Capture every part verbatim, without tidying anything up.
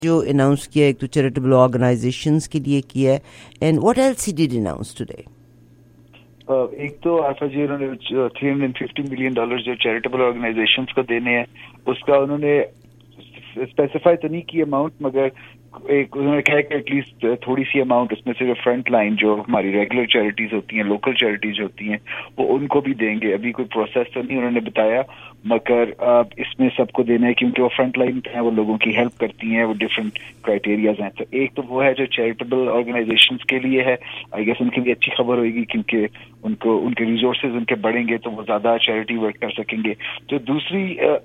جو اناؤنس کیا ایک تو چیریٹیبل آرگنائزیشنز کے لیے کیا ہے, and what else he did announce today? ایک تو آفا جی انہوں نے three hundred fifty million dollar جو چیریٹیبل آرگنائزیشنز کو دینے ہیں, اس کا انہوں نے اسپیسیفائی تو نہیں کی اماؤنٹ, مگر ایک انہوں نے کہا کہ ایٹ لیسٹ تھوڑی سی اماؤنٹ اس میں سے جو فرنٹ لائن جو ہماری ریگولر چیریٹیز ہوتی ہیں, لوکل چیریٹیز ہوتی ہیں, وہ ان کو بھی دیں گے. ابھی کوئی پروسیس تو نہیں انہوں نے بتایا, مگر اس میں سب کو دینا ہے کیونکہ وہ فرنٹ لائن پہ ہیں, وہ لوگوں کی ہیلپ کرتی ہیں, وہ ڈفرینٹ کرائٹیریاز ہیں. تو ایک تو وہ ہے جو چیریٹیبل آرگنائزیشنز کے لیے ہے, آئی گیس ان کے لیے اچھی خبر ہوئے گی کیونکہ ان کو ان کے ریسورسز ان کے بڑھیں گے تو وہ زیادہ چیریٹی ورک کر سکیں گے. تو دوسری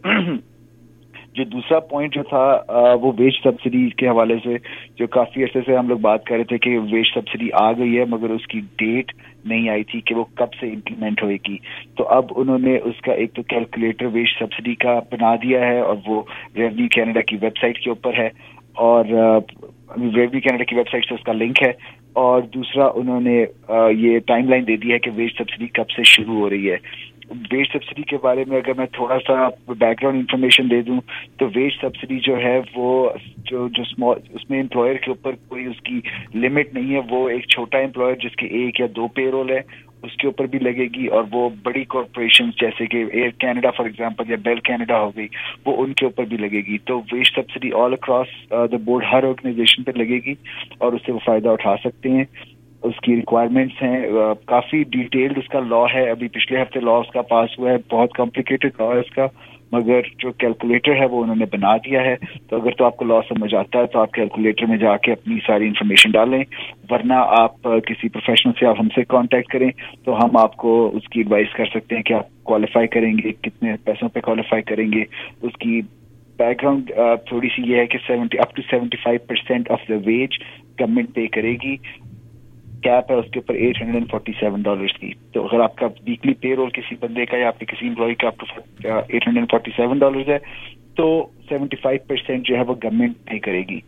جو دوسرا پوائنٹ جو تھا وہ ویج سبسڈی کے حوالے سے, جو کافی عرصے سے ہم لوگ بات کر رہے تھے کہ ویج سبسڈی آ گئی ہے مگر اس کی ڈیٹ نہیں آئی تھی کہ وہ کب سے امپلیمنٹ ہوئے گی. تو اب انہوں نے اس کا ایک تو کیلکولیٹر ویج سبسڈی کا بنا دیا ہے اور وہ ریونیو کینیڈا کی ویب سائٹ کے اوپر ہے, اور ریونیو کینیڈا کی ویب سائٹ سے اس کا لنک ہے. اور دوسرا انہوں نے یہ ٹائم لائن دے دی ہے کہ ویج سبسڈی کب سے شروع ہو رہی ہے. ویج سبسڈی کے بارے میں اگر میں تھوڑا سا بیک گراؤنڈ انفارمیشن دے دوں تو ویج سبسڈی جو ہے وہ جو جو اسمال اس میں امپلائر کے اوپر کوئی اس کی لمٹ نہیں ہے. وہ ایک چھوٹا امپلائر جس کے ایک یا دو پے رول ہے اس کے اوپر بھی لگے گی, اور وہ بڑی کارپوریشن جیسے کہ ایئر کینیڈا فار ایگزامپل یا بیل کینیڈا ہو گئی, وہ ان کے اوپر بھی لگے گی. تو wage subsidy all across the board ہر آرگنائزیشن پہ لگے گی اور اس سے وہ فائدہ اٹھا سکتے ہیں. اس کی ریکوائرمنٹس ہیں, کافی ڈیٹیلڈ اس کا لا ہے. ابھی پچھلے ہفتے لا اس کا پاس ہوا ہے, بہت کمپلیکیٹڈ لا ہے اس کا, مگر جو کیلکولیٹر ہے وہ انہوں نے بنا دیا ہے. تو اگر تو آپ کو لا سمجھ آتا ہے تو آپ کیلکولیٹر میں جا کے اپنی ساری انفارمیشن ڈالیں, ورنہ آپ کسی پروفیشنل سے آپ ہم سے کانٹیکٹ کریں تو ہم آپ کو اس کی ایڈوائس کر سکتے ہیں کہ آپ کوالیفائی کریں گے, کتنے پیسوں پہ کوالیفائی کریں گے. اس کی بیک گراؤنڈ تھوڑی سی یہ ہے کہ seventy up to seventy five percent of the wage government pay کرے گی. کیپ ہے اس کے اوپر eight hundred and forty seven dollars کی. تو اگر آپ کا ویکلی پے رول کسی بندے کا یا آپ کے کسی امپلائی کا آپ کو eight hundred and forty seven dollars ہے تو سیونٹی فائیو پرسینٹ جو ہے وہ گورنمنٹ پے کرے گی,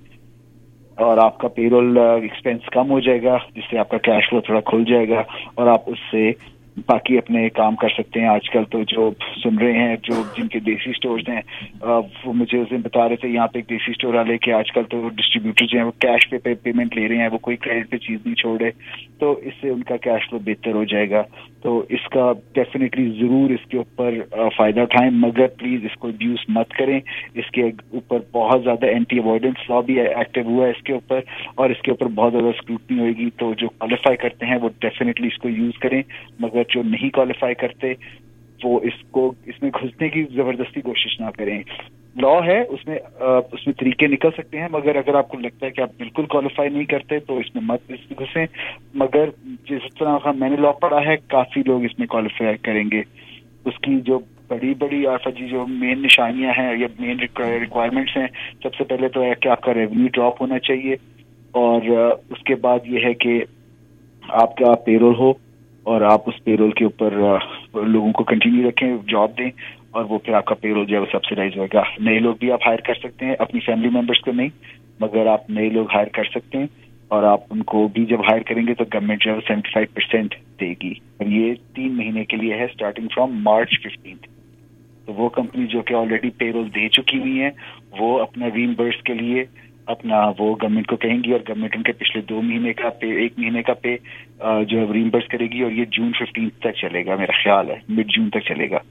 اور آپ کا پے رول ایکسپینس کم ہو جائے گا جس سے آپ کا کیش فلو تھوڑا کھل جائے گا اور آپ اس سے باقی اپنے کام کر سکتے ہیں. آج کل تو جو سن رہے ہیں جو جن کے دیسی اسٹورز ہیں وہ مجھے اس دن بتا رہے تھے یہاں پہ ایک دیسی اسٹور والے کہ آج کل تو ڈسٹریبیوٹر جو ہیں وہ کیش پہ پیمنٹ لے رہے ہیں, وہ کوئی کریڈٹ پہ چیز نہیں چھوڑ رہے, تو اس سے ان کا کیش فلو بہتر ہو جائے گا. تو اس کا ڈیفینیٹلی ضرور اس کے اوپر فائدہ اٹھائیں, مگر پلیز اس کو ابیوز مت کریں. اس کے اوپر بہت زیادہ اینٹی اوائڈنس لا بھی ایکٹیو ہوا ہے اس کے اوپر, اور اس کے اوپر بہت زیادہ اسکروٹنی ہوئے گی. تو جو کوالیفائی کرتے ہیں وہ ڈیفینیٹلی اس کو یوز کریں, مگر جو نہیں کوالیفائی کرتے وہ اس کو اس میں گھسنے کی زبردستی کوشش نہ کریں. لا ہے اس میں اس میں طریقے نکل سکتے ہیں, مگر اگر آپ کو لگتا ہے کہ آپ بالکل کوالیفائی نہیں کرتے تو اس میں مت اس میں گھسیں. مگر جس طرح میں نے لا پڑھا ہے کافی لوگ اس میں کوالیفائی کریں گے. اس کی جو بڑی بڑی آفا جی جو مین نشانیاں ہیں یا مین ریکوائرمنٹس ہیں, سب سے پہلے تو ہے کہ آپ کا ریونیو ڈراپ ہونا چاہیے, اور اس کے بعد یہ ہے کہ آپ کا پے رول ہو اور آپ اس پے رول کے اوپر لوگوں کو کنٹینیو رکھیں, جاب دیں, اور وہ پھر آپ کا پے رول جو ہے وہ سبسیڈائز ہوئے گا. نئے لوگ بھی آپ ہائر کر سکتے ہیں, اپنی فیملی ممبرس کو نہیں, مگر آپ نئے لوگ ہائر کر سکتے ہیں, اور آپ ان کو بھی جب ہائر کریں گے تو گورنمنٹ جو ہے سیونٹی فائیو پرسینٹ دے گی, اور یہ تین مہینے کے لیے ہے اسٹارٹنگ فرام مارچ ففٹینتھ. تو وہ کمپنی جو کہ آلریڈی پے رول دے چکی ہوئی ہیں وہ اپنا ریمبرس کے لیے اپنا وہ گورنمنٹ کو کہیں گی, اور گورنمنٹ ان کے پچھلے دو مہینے کا پے ایک مہینے کا پے جو ہے ریمبرس کرے گی, اور یہ جون ففٹین تک چلے گا, میرا خیال ہے مڈ جون تک چلے گا.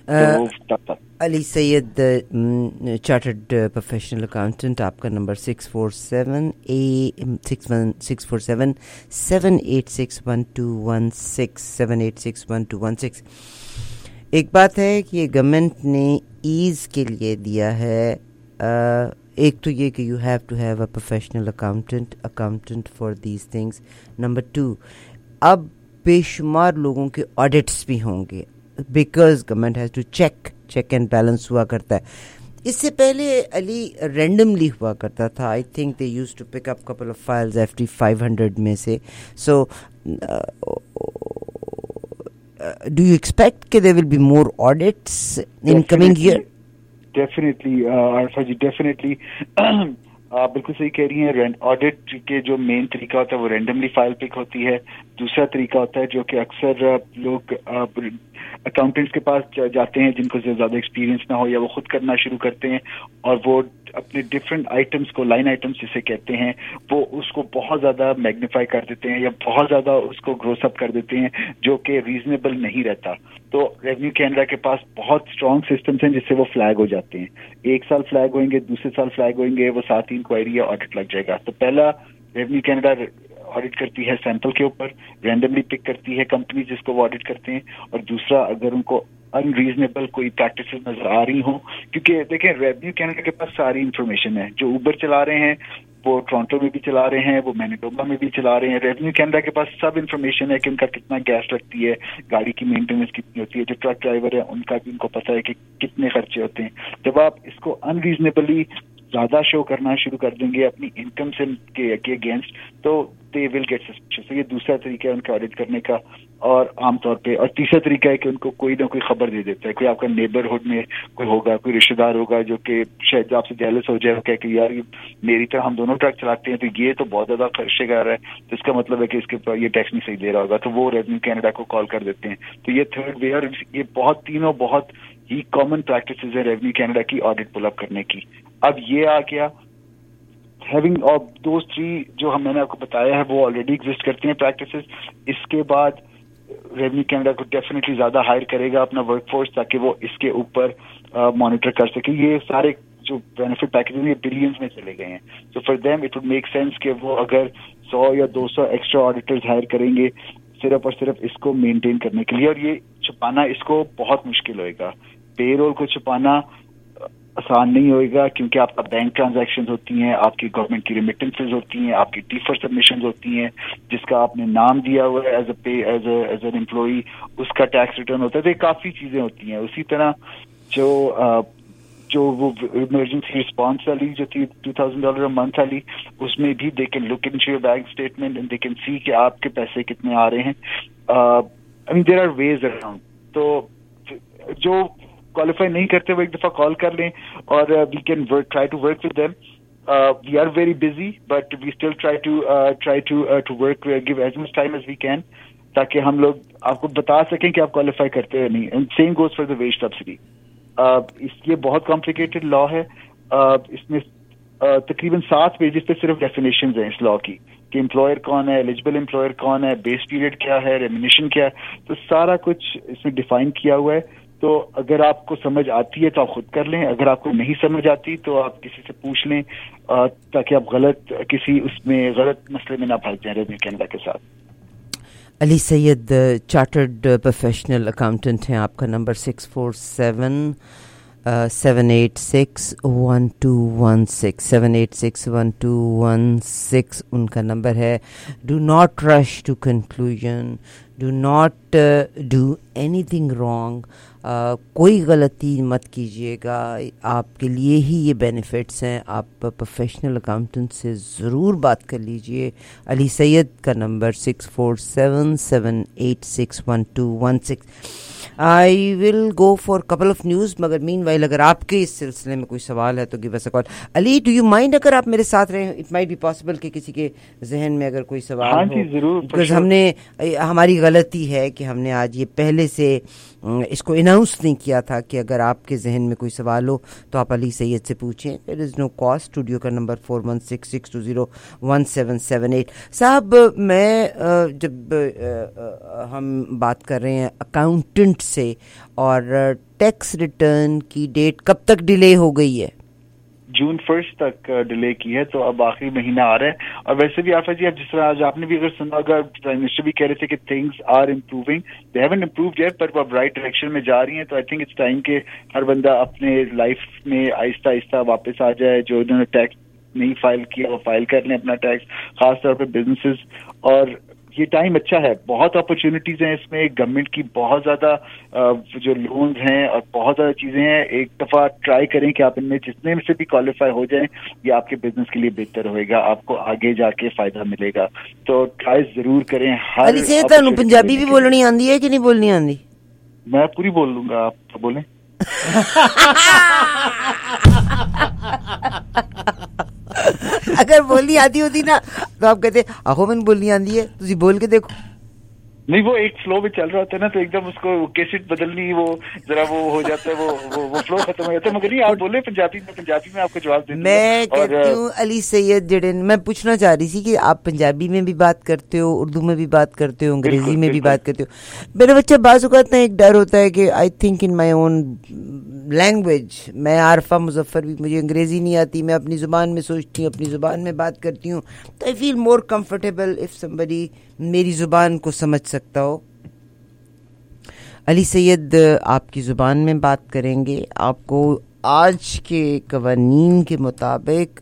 Ali Syed chartered professional accountant, آپ کا number six four seven A six one six four seven seven eight six one two one six seven eight six one two one six. ایک بات ہے کہ گورنمنٹ نے ایز کے لیے دیا ہے, ایک تو یہ کہ you have to have a professional accountant accountant for these things. Number two, اب بے شمار لوگوں کے آڈٹس بھی ہوں گے because government has to check check and balance ہوا کرتا ہے. اس سے پہلے علی رینڈملی ہوا کرتا تھا. I think they use to pick up couple of files F T five hundred میں سے. سو ڈو یو ایکسپیکٹ کہ there will be more audits in coming year? Definitely Arfa ji, definitely آپ بالکل صحیح کہہ رہی ہیں. آڈٹ کے جو مین طریقہ ہوتا ہے وہ رینڈملی فائل پک ہوتی ہے. دوسرا طریقہ ہوتا ہے جو کہ اکثر لوگ اکاؤنٹنٹس کے پاس جاتے ہیں جن کو زیادہ ایکسپیرینس نہ ہو یا وہ خود کرنا شروع کرتے ہیں اور وہ اپنے ڈفرینٹ آئٹمس کو لائن آئٹمس جسے کہتے ہیں وہ اس کو بہت زیادہ میگنیفائی کر دیتے ہیں یا بہت زیادہ اس کو گروس اپ کر دیتے ہیں جو کہ ریزنیبل نہیں رہتا. تو ریونیو کینیڈا کے پاس بہت اسٹرانگ سسٹمس ہیں جس سے وہ فلیگ ہو جاتے ہیں. ایک سال فلیگ ہوئیں گے, دوسرے سال فلیگ ہوئیں گے, وہ ساتھ ہی انکوائری یا آڈٹ لگ جائے گا. تو پہلا ریونیو کینیڈا آڈٹ کرتی ہے سیمپل کے اوپر, رینڈملی پک کرتی ہے کمپنی جس کو وہ آڈٹ کرتے ہیں, اور دوسرا اگر ان کو ان ریزنیبل کوئی پریکٹسز نظر آ رہی ہوں, کیونکہ دیکھیں ریونیو کینیڈا کے پاس ساری انفارمیشن ہے. جو اوبر چلا رہے ہیں وہ ٹورانٹو میں بھی چلا رہے ہیں, وہ مینیٹوبا میں بھی چلا رہے ہیں. ریونیو کینیڈا کے پاس سب انفارمیشن ہے کہ ان کا کتنا گیس لگتی ہے, گاڑی کی مینٹیننس کتنی ہوتی ہے. جو ٹرک ڈرائیور ہے ان کا بھی ان کو پتا ہے کہ کتنے خرچے ہوتے ہیں. جب آپ اس کو ان ریزنیبلی زیادہ شو کرنا شروع کر دیں گے اپنی انکم سے کے اگینسٹ تو دے ول گیٹ سسپیشس. یہ دوسرا طریقہ ہے ان کا آڈٹ کرنے کا. اور عام طور پہ اور تیسرا طریقہ ہے کہ ان کو کوئی نہ کوئی خبر دے دیتا ہے. کوئی آپ کا نیبرہڈ میں کوئی ہوگا, کوئی رشتے دار ہوگا جو کہ شاید آپ سے جیلس ہو جائے, وہ کہے کہ یار میری طرح ہم دونوں ٹرک چلاتے ہیں تو یہ تو بہت زیادہ خرچے کر رہا ہے, تو اس کا مطلب ہے کہ اس کے اوپر یہ ٹیکس نہیں صحیح دے رہا ہوگا, تو وہ ریونیو کینیڈا کو کال کر دیتے ہیں. تو یہ تھرڈ وے, اور یہ بہت تینوں بہت ہی کامن پریکٹسز ہے ریونیو کینیڈا کی آڈٹ پل اپ کرنے کی. اب یہ آ گیا ہیونگ آف دوز تھری جو ہم میں نے آپ کو بتایا ہے وہ آلریڈی ایگزسٹ کرتی ہیں پریکٹسز. اس کے بعد ریونیو کینیڈا کو ڈیفینیٹلی زیادہ ہائر کرے گا اپنا ورک فورس تاکہ وہ اس کے اوپر مانیٹر کر سکے. یہ سارے جو بینیفٹ پیکیجز ہیں یہ بلینز میں چلے گئے ہیں. So for them it would make sense کہ وہ اگر سو یا دو سو ایکسٹرا آڈیٹرز ہائر کریں گے صرف اور صرف اس کو مینٹین کرنے کے لیے, اور یہ چھپانا اس کو بہت مشکل ہوئے گا. پے رول کو چھپانا آسان نہیں ہوئے گا کیونکہ آپ کا بینک ٹرانزیکشن ہوتی ہیں, آپ کی گورنمنٹ کی ریمیٹنسز ہوتی ہیں, آپ کی ٹیفر سبمیشنز ہوتی ہیں جس کا آپ نے نام دیا ہوا ہے as a pay as a as an employee, اس کا ٹیکس ریٹرن ہوتا ہے. تو یہ کافی چیزیں ہوتی ہیں. اسی طرح جو جو وہ ایمرجنسی رسپانس والی جو تھی ٹو تھاؤزینڈ ڈالر منتھ والی, اس میں بھی they can look into your bank statement and they can see کہ آپ کے پیسے کتنے آ رہے ہیں. I mean there are ways around. تو جو کوالیفائی نہیں کرتے وہ ایک دفعہ کال کر لیں اور we can try to work with them. We are very busy but we still try to try to to work give as much time as we can تاکہ ہم لوگ آپ کو بتا سکیں کہ آپ کوالیفائی کرتے ہیں نہیں. And same goes for the wage subsidy. یہ بہت کمپلیکیٹڈ لا ہے. اس میں تقریباً سات پیجز پہ صرف ڈیفینیشنز ہیں اس لا کی کہ امپلائر کون ہے, ایلیجبل امپلائر کون ہے, بیس پیریڈ کیا ہے, ریمونیشن کیا ہے. تو سارا کچھ اس میں ڈیفائن کیا ہوا ہے. تو اگر آپ کو سمجھ آتی ہے تو آپ خود کر لیں, اگر آپ کو نہیں سمجھ آتی تو آپ کسی سے پوچھ لیں تاکہ آپ غلط کسی اس میں غلط مسئلے میں نہ پھنس جائیں ریونیو کینیڈا کے ساتھ. Ali Syed chartered professional accountant ہیں. آپ کا number six four seven seven eight six one two one six seven eight six one two one six ان کا نمبر ہے. Do not rush to conclusion, do not do anything wrong. کوئی غلطی مت کیجیے گا, آپ کے لیے ہی یہ بینیفٹس ہیں. آپ پروفیشنل اکاؤنٹنٹ سے ضرور بات کر لیجئے. علی سید کا number six four seven seven eight six one two one six. I will go for couple of news, مگر مین وائل اگر آپ کے اس سلسلے میں کوئی سوال ہے تو give us a call. Ali, do you mind اگر آپ میرے ساتھ رہیں؟ اٹ مائٹ بی پاسبل کہ کسی کے ذہن میں اگر کوئی سوال ہاں ہو. جی ضرور, بیکاز ہم نے ہماری غلطی ہے کہ ہم نے آج یہ پہلے سے اس کو اناؤنس نہیں کیا تھا کہ اگر آپ کے ذہن میں کوئی سوال ہو تو آپ علی سید سے پوچھیں. There is no cost. Studio کا number four one six six two zero one seven seven eight. صاحب, میں جب ہم بات کر رہے ہیں اکاؤنٹنٹ سے, اور ٹیکس ریٹرن کی ڈیٹ کب تک ڈیلے ہو گئی ہے؟ جون فرسٹ تک ڈیلے کی ہے, تو اب آخری مہینہ آ رہا ہے. اور ویسے بھی آفا جی, اب جس طرح آج آپ نے بھی اگر سنا ہوگا, پرائم منسٹر بھی کہہ رہے تھے کہ things are improving. They haven't improved yet but وہ اب رائٹ ڈائریکشن میں جا رہی ہیں. تو آئی تھنک اٹس ٹائم کہ ہر بندہ اپنے لائف میں آہستہ آہستہ واپس آ جائے. جو انہوں نے ٹیکس نہیں فائل کیا وہ فائل کر لیں اپنا ٹیکس, خاص طور پہ بزنسز. اور یہ ٹائم اچھا ہے, بہت اپرچونیٹیز ہیں اس میں. گورنمنٹ کی بہت زیادہ جو لونز ہیں اور بہت زیادہ چیزیں ہیں. ایک دفعہ ٹرائی کریں کہ آپ ان میں جتنے میں سے بھی کوالیفائی ہو جائیں, یہ آپ کے بزنس کے لیے بہتر ہوئے گا, آپ کو آگے جا کے فائدہ ملے گا. تو ٹرائی ضرور کریں. ہر علی صاحب, تانوں پنجابی بھی بولنی آندی ہے کہ نہیں بولنی آندی؟ میں پوری بول لوں گا, آپ بولیں. اگر بولنی آتی ہوتی نا تو آپ کہتے آہو من بولنی آندی ہے, تسی بول کے دیکھو. नहीं वो एक फ्लो में चल रहा होता है ना, तो एकदम उसको कैसेट बदलनी, वो जरा वो हो जाता है, वो वो, वो फ्लो खत्म हो जाता है. मगर नहीं, आप बोले पंजाबी में, पंजाबी में आपको जवाब दे दूंगा. मैं कहती हूँ अली सैयद जड़े, मैं पूछना चाह रही थी कि आप पंजाबी में भी बात करते हो, उर्दू में भी बात करते हो, अंग्रेजी में भी बात करते हो. मेरा बच्चा बाज़ औक़ात ना एक डर होता है कि I think in my own language. मैं आरफा मुजफ्फर भी, मुझे अंग्रेज़ी नहीं आती, मैं अपनी ज़ुबान में सोचती हूँ, अपनी ज़ुबान में बात करती हूँ, तो I feel more comfortable if somebody मेरी ज़ुबान को समझ सकता हो. अली सैयद आपकी ज़ुबान में बात करेंगे. आपको आज के कवानीन के मुताबिक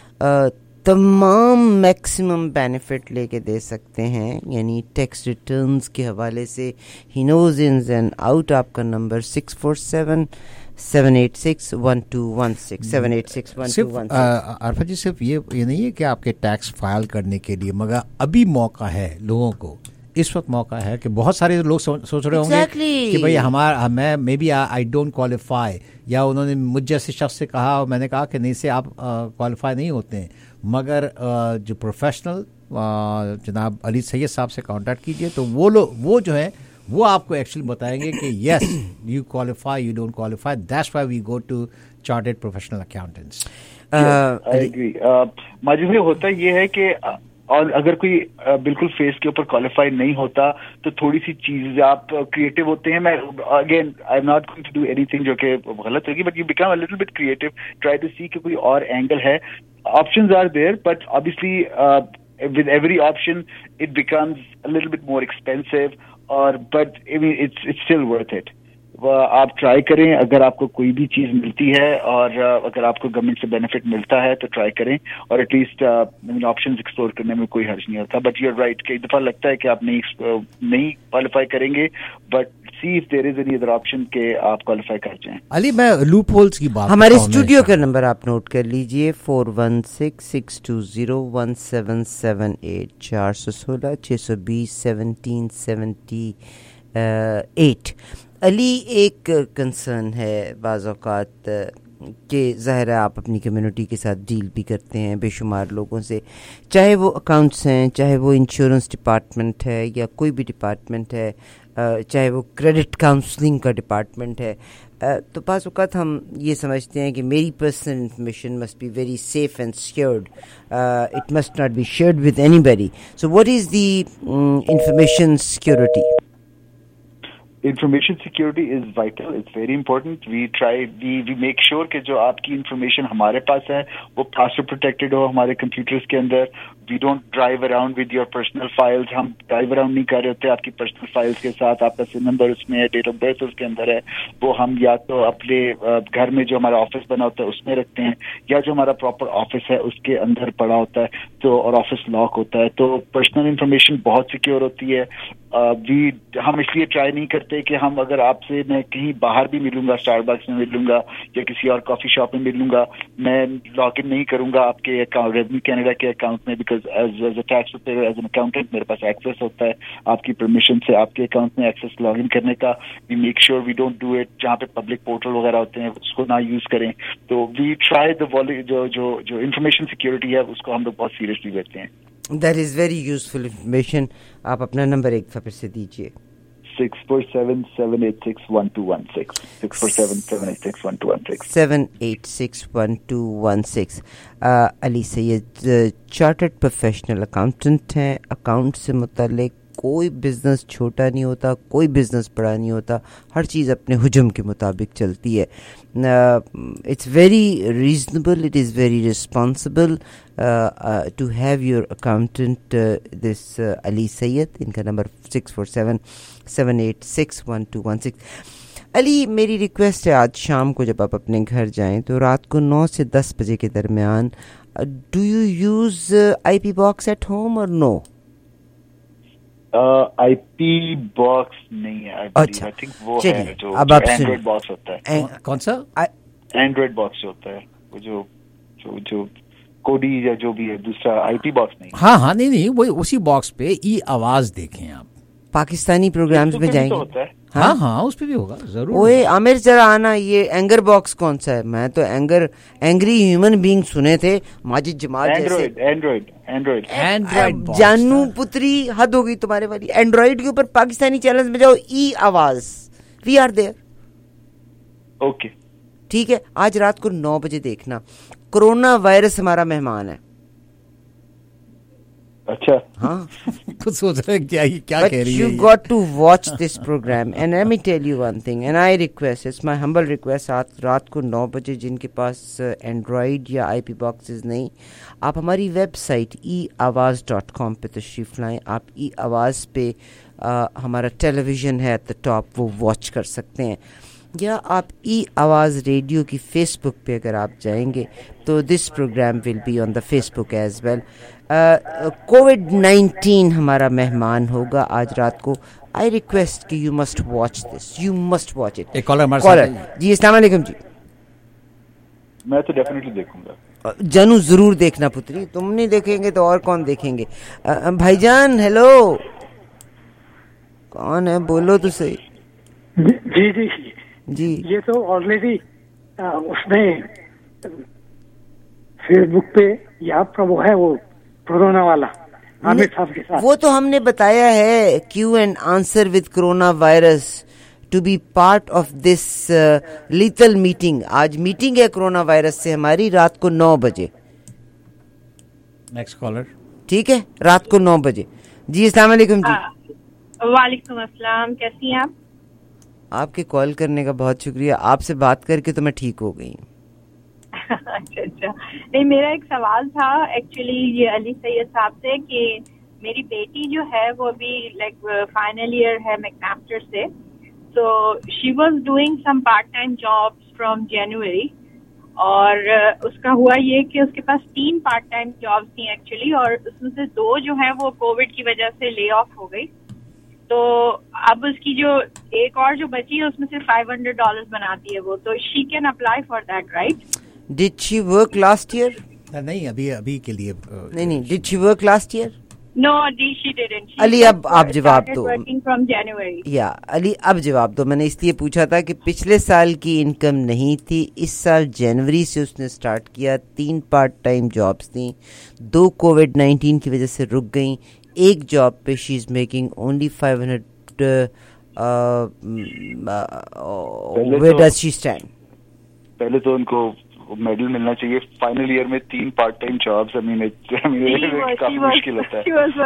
तमाम मैक्सिमम बेनिफिट लेके दे सकते हैं, यानी टैक्स रिटर्न्स के हवाले से. He knows ins and out. आपका number six four seven seven eight six one two one six seven eight six one two one six. Arfa ji, सिर्फ ये ये नहीं है कि आपके टैक्स फाइल करने के लिए, मगर अभी मौका है लोगों को, इस वक्त मौका है कि बहुत सारे लोग सो, सोच रहे होंगे exactly. कि भाई हमारा मैं maybe I don't qualify, या उन्होंने मुझ जैसे शख्स से कहा और मैंने कहा कि नहीं से आप क्वालिफाई नहीं होते हैं. मगर uh, जो प्रोफेशनल uh, जनाब अली सैयद साहब से कांटेक्ट कीजिए, तो वो लोग वो जो है वो आपको एक्चुअली बताएंगे कि yes you qualify, you don't qualify. That's why we go to chartered professional accountants. I agree. Majid में होता ये है कि और अगर कोई बिल्कुल फेस के ऊपर क्वालिफाई नहीं होता तो थोड़ी सी चीज आप क्रिएटिव होते हैं. मैं again I am not going to do anything जो कि गलत होगी, but you become a little bit creative, try to see कि कोई और एंगल है. Options are there, but obviously with every option it becomes a little bit more expensive, or but I mean it's it's still worth it. आप try करें. अगर आपको कोई भी चीज़ मिलती है और अगर आपको गवर्नमेंट से बेनिफिट मिलता है तो ट्राई करें, और एटलीस्ट ऑप्शंस एक्सप्लोर करने में कोई हर्ज नहीं होता. बट यू आर राइट, कई दफ़ा लगता है कि आप नहीं नहीं क्वालिफाई करेंगे, but see if there is any other option के आप क्वालिफाई कर जाएं. अली, मैं लूप होल्स की बात, हमारे स्टूडियो का नंबर आप नोट कर लीजिए, four one six six two zero one seven seven eight, चार सौ सोलह छः सौ बीस सेवनटीन सेवेंटी एट. अली, एक कंसर्न है बाज़ औक़ात कि ज़ाहिर है आप अपनी कम्युनिटी के साथ डील भी करते हैं बेशुमार लोगों से, चाहे वो अकाउंट्स हैं, चाहे वो इंश्योरेंस डिपार्टमेंट है या कोई भी डिपार्टमेंट है, चाहे वो क्रेडिट काउंसलिंग का डिपार्टमेंट है. तो बाज़ औक़ात हम ये समझते हैं कि मेरी personal information must be very safe and secured, it must not be shared with anybody. So what is the information security? Information security is vital. It's very important. We try, we we make sure कि जो आपकी information हमारे पास है वो password protected हो हमारे computers के अंदर. We don't drive around with your personal files. हम drive around नहीं कर रहे होते आपकी personal files के साथ. आपका सिम नंबर उसमें है, date of birth उसके अंदर है, वो हम या तो अपने घर में जो हमारा ऑफिस बना होता है उसमें रखते हैं, या जो हमारा प्रॉपर ऑफिस है उसके अंदर पड़ा होता है, तो और ऑफिस लॉक होता है. तो पर्सनल इंफॉर्मेशन बहुत सिक्योर होती है. वी हम इसलिए ट्राई नहीं करते कि हम अगर आपसे मैं कहीं बाहर भी मिलूंगा, स्टारबक्स में मिलूंगा या किसी और कॉफी शॉप में मिलूंगा, मैं लॉग इन नहीं करूंगा आपके अकाउंट, रेवेन्यू कैनेडा के अकाउंट में, because as as a tax payer, as an accountant मेरे पास एक्सेस होता है आपकी परमिशन से आपके अकाउंट में एक्सेस लॉग इन करने का. We make sure we don't do it जहाँ पे पब्लिक पोर्टल वगैरह होते हैं उसको ना यूज करें. तो वी ट्राई द जो जो जो इन्फॉर्मेशन सिक्योरिटी है उसको हम लोग बहुत सीरियसली लेते हैं. That is very useful information. आप अपना नंबर एक दफा फिर से दीजिए. Six four seven seven eight six one two one six six four seven seven eight six one two one six seven eight six one two one six. Ali Syed chartered professional accountant हैं. Account से मुतालिक कोई business छोटा नहीं होता, कोई business बड़ा नहीं होता, हर चीज़ अपने हुजम के मुताबिक चलती है. It's very reasonable, it is very responsible to have your accountant this Ali Syed. इनका number six four seven seven eight six one two one six. Ali, मेरी रिक्वेस्ट है आज शाम को जब आप अपने घर जाएं तो रात को नौ से दस बजे के दरमियान, do you use I P box at home और नो? आई पी बॉक्स नहीं है. अच्छा, आई थिंक वो है जो अब आप एंड्रॉइड बॉक्स होता है. कौन सा एंड्रॉइड बॉक्स होता है वो जो जो जो कोडी या जो भी है, दूसरा आई पी बॉक्स नहीं. हाँ हाँ नहीं नहीं वो उसी बॉक्स पे ई आवाज देखें आप. पाकिस्तानी प्रोग्राम्स में जाएंगे. हाँ हाँ उस पे भी होगा जरूर. ओए आमिर जरा आना, ये एंगर बॉक्स कौन सा है? मैं तो एंगर एंग्री ह्यूमन बीइंग सुने थे माजिद जमाल जैसे. एंड्रॉइड एंड्रॉइड एंड्रॉइड जानू पुत्री हद होगी तुम्हारे वाली. एंड्रॉइड के ऊपर पाकिस्तानी चैनल्स में जाओ, ई आवाज, वी आर देयर. ओके ठीक है, आज रात को नौ बजे देखना. कोरोना वायरस हमारा मेहमान है. अच्छा हाँ कुछ सोच रहे हैं क्या क्या कह रही है. You got to watch this program and let me tell you one thing and I request, it's my humble request, आज रात को नौ बजे जिनके पास एंड्रॉइड या आईपी बॉक्सेस नहीं, आप हमारी वेबसाइट ई आवाज़ डॉट कॉम पे तशरीफ़ लाएं. आप ई आवाज़ पे आ, हमारा टेलीविज़न है एट द टॉप, वो वॉच कर सकते हैं. या आप ई आवाज़ रेडियो की फेसबुक पे अगर आप जाएंगे तो this programme will be on the Facebook as well. Covid nineteen हमारा मेहमान होगा आज रात को. आई रिक्वेस्ट कि you must watch this, you must watch it. एक कॉलर हमारे कॉलर जी, अस्सलाम वालेकुम जी. मैं तो डेफिनेटली देखूंगा. जानू जरूर देखना पुत्री, तुम नहीं देखेंगे तो और कौन देखेंगे. uh, भाईजान हेलो, कौन है बोलो तो सही. जी जी जी ये तो ऑलरेडी उसमें फेसबुक पे या आपका वो है वो कोरोना वाला आमिर साहब के साथ, वो तो हमने बताया है Q and answer with corona virus to be part of this lethal meeting. आज मीटिंग है कोरोना वायरस से हमारी रात को नौ बजे. Next caller. ठीक है, रात को नौ बजे. जी अस्सलाम वालेकुम जी. वालेकुम अस्सलाम, कैसी हैं आप? आपके कॉल करने का बहुत शुक्रिया. आपसे बात करके तो मैं ठीक हो गई. अच्छा अच्छा, नहीं मेरा एक सवाल था एक्चुअली ये अली सैयद साहब से कि मेरी बेटी जो है वो अभी लाइक फाइनल ईयर है मैकमास्टर से, तो she was doing some part time jobs from January, और uh, उसका हुआ ये कि उसके पास तीन पार्ट टाइम जॉब्स थी एक्चुअली, और उसमें से दो जो है वो कोविड की वजह से ले ऑफ हो गई. तो अब उसकी जो एक और जो बची है उसमें से फाइव हंड्रेड डॉलर बनाती है वो, तो she can apply for that right? Did she work last year? नहीं अभी अभी के लिए नहीं नहीं did she work last year? No she didn't. Ali अब आप जवाब दो. Working from January. या अली अब जवाब दो. मैंने इसलिए पूछा था कि पिछले साल की इनकम नहीं थी, इस साल जनवरी से उसने स्टार्ट किया. तीन पार्ट टाइम जॉब्स थी, दो कोविड नाइन्टीन की वजह से रुक गई. एक जॉब पे she is making only five hundred. Where does she stand? पहले तो उनको मेडल मिलना चाहिए. फाइनल ईयर में तीन part time jobs, I mean काफी मुश्किल होता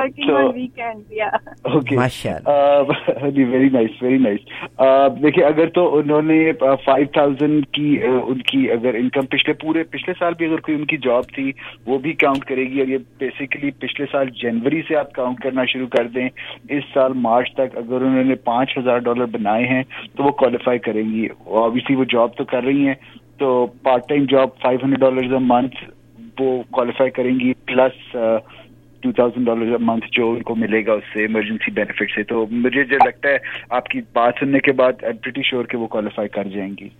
है. ओके माशाल्लाह, वेरी नाइस वेरी नाइस. देखिए अगर तो उन्होंने फाइव थाउजेंड की उनकी अगर इनकम पिछले पूरे पिछले साल भी अगर कोई उनकी जॉब थी वो भी काउंट करेगी, और ये बेसिकली पिछले साल जनवरी से आप काउंट करना शुरू कर दें. इस साल मार्च तक अगर उन्होंने पाँच हजार डॉलर बनाए हैं तो वो क्वालिफाई करेंगी. ऑब्वियसली वो जॉब तो कर रही हैं, तो part time job five hundred dollar a month वो क्वालिफाई करेंगी, plus two thousand dollar a month जो उनको मिलेगा उससे इमरजेंसी बेनिफिट से. तो मुझे जो लगता है आपकी बात सुनने के बाद आई एम प्रीटी श्योर कि वो क्वालिफाई कर जाएंगी.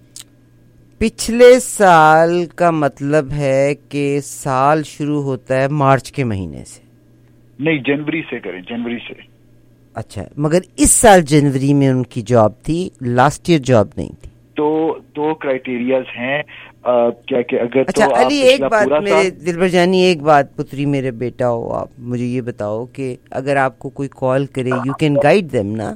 पिछले साल का मतलब है कि साल शुरू होता है मार्च के महीने से? नहीं, जनवरी से करें, जनवरी से. अच्छा, मगर इस साल जनवरी में उनकी जॉब थी, लास्ट ईयर जॉब नहीं थी. तो दो क्राइटेरियाज हैं. आ, क्या क्या अगर अच्छा तो अली एक बात मेरे दिलबर जानी, एक बात पुत्री मेरे बेटा हो आप, मुझे ये बताओ कि अगर आपको कोई कॉल करे यू कैन गाइड देम ना?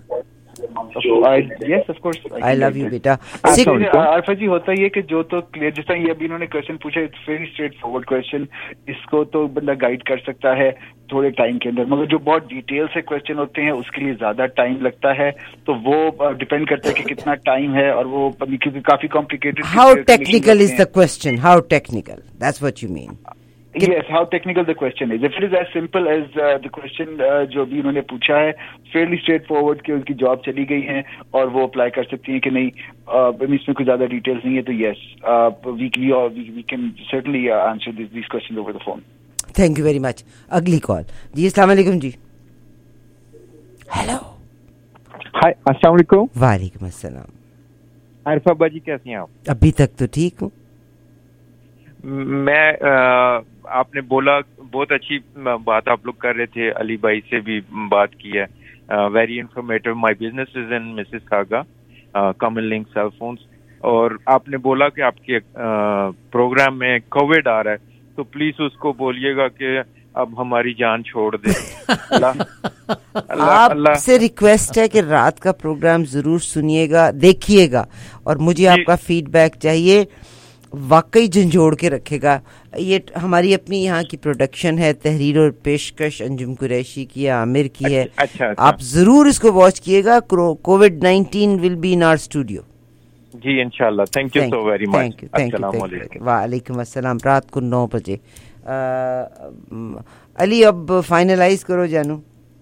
Yes of course, I love you बेटा. आरफा जी होता ये कि जो तो क्लियर, जिस तरह ये अभी इन्होंने क्वेश्चन पूछा, it's very straightforward question. इसको तो बंदा गाइड कर सकता है थोड़े टाइम के अंदर, मगर जो बहुत डिटेल से क्वेश्चन होते हैं उसके लिए ज्यादा टाइम लगता है. तो वो डिपेंड करता है कि कितना टाइम है, और वो क्योंकि काफी complicated. How technical is the question? How technical? That's what you mean? Yes, how technical the question is. If it is as simple as uh, the question uh, जो भी उन्होंने पूछा है, fairly straightforward कि उनकी जॉब चली गई है और वो अप्लाई कर सकती हैं कि नहीं, uh, इसमें कोई ज्यादा डिटेल्स नहीं है, तो yes, uh, we, we, we, we can certainly uh, answer these, these questions over the phone. Thank you very much. अगली कॉल जी. अस्सलाम वालेकुम जी. हेलो. हाय, अस्सलाम वालेकुम. वालेकुम अस्सलाम. आरिफा बाजी कैसी हैं आप? अभी तक तो ठीक हूँ. मैं आ, आपने बोला बहुत अच्छी बात आप लोग कर रहे थे, अली भाई से भी बात की है. uh, very informative. My business is in Mississauga, uh, Common Link Cell Phones. اور آپ نے بولا کہ آپ کے پروگرام میں کووڈ آ رہا ہے, تو پلیز اس کو بولیے گا کہ اب ہماری جان چھوڑ دے. آپ سے ریکویسٹ ہے کہ رات کا پروگرام ضرور سنیے گا, دیکھیے گا, اور مجھے آپ کا فیڈ بیک چاہیے. واقعی جھنجھوڑ کے رکھے گا. یہ ہماری اپنی یہاں کی پروڈکشن ہے, تحریر اور پیشکش انجم قریشی کی ہے, عامر کی ہے. آپ ضرور اس کو واچ کیے گا. Covid nineteen will be in our studio. جی انشاءاللہ. Thank you so very much. السلام علیکم. وعلیکم السلام. رات کو نو بجے. علی اب فائنلائز کرو جانو.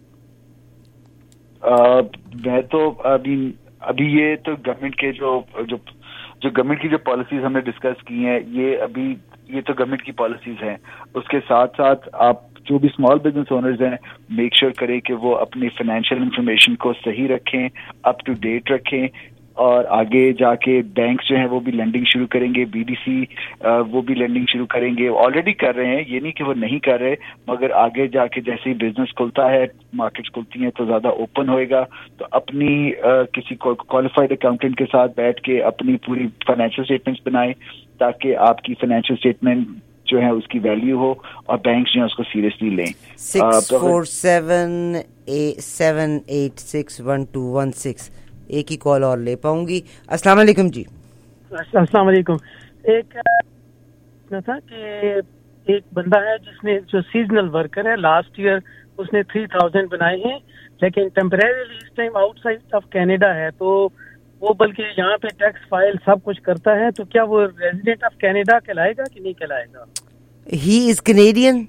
میں تو ابھی ابھی یہ تو گورنمنٹ کے جو جو جو گورنمنٹ کی جو پالیسیز ہم نے ڈسکس کی ہیں, یہ ابھی یہ تو گورنمنٹ کی پالیسیز ہیں. اس کے ساتھ ساتھ آپ جو بھی اسمال بزنس اونرز ہیں, میک شیور کریں کہ وہ اپنی فائنینشیل انفارمیشن کو صحیح رکھیں, اپ ٹو ڈیٹ رکھیں, اور آگے جا کے بینکس جو ہیں وہ بھی لینڈنگ شروع کریں گے, بی ڈی سی وہ بھی لینڈنگ شروع کریں گے. آلریڈی کر رہے ہیں, یہ نہیں کہ وہ نہیں کر رہے, مگر آگے جا کے جیسے ہی بزنس کھلتا ہے, مارکیٹس کھلتی ہیں, تو زیادہ اوپن ہوئے گا. تو اپنی کسی کوالیفائڈ اکاؤنٹنٹ کے ساتھ بیٹھ کے اپنی پوری فائنینشیل اسٹیٹمنٹس بنائیں, تاکہ آپ کی فائنینشیل اسٹیٹمنٹ جو ہے اس کی ویلیو ہو اور بینکس جو ہے اس کو سیریسلی لیں. Six four seven seven eight six one two one six. ایک ہی کال اور لے پاؤں گی. السلام علیکم. جی السلام علیکم. ایک تھا کہ ایک بندہ ہے جس نے جو سیزنل ورکر ہے, لاسٹ ایئر اس نے تھری تھاؤزینڈ بنائے ہیں, لیکن ٹیمپریریلی اس time outside of Canada ہے, تو وہ بلکہ یہاں پہ ٹیکس فائل سب کچھ کرتا ہے, تو کیا وہ ریزیڈنٹ آف کینیڈا کہلائے گا کہ نہیں کہلائے گا؟ ہی از کینیڈین.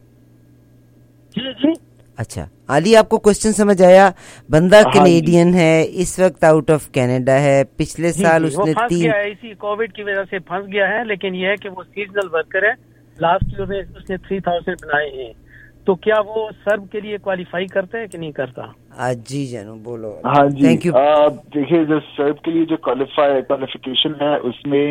جی جی اچھا علی, آپ کو کوشچن سمجھ آیا؟ بندہ کینیڈین ہے, اس وقت آؤٹ آف کینیڈا ہے, پچھلے سال اس نے تین اسی کووڈ کی وجہ سے پھنس گیا ہے, لیکن یہ ہے کہ وہ سیزنل ورکر ہے, لاسٹ ایئر میں اس نے تھری تھاؤزینڈ بنائے ہیں, تو کیا وہ سرب کے لیے کوالیفائی کرتا ہے کہ نہیں کرتا؟ جی جانو بولو. ہاں جی, تھینک یو. دیکھیے جو سرب کے لیے جو کوالیفائی کوالیفیکیشن ہے اس میں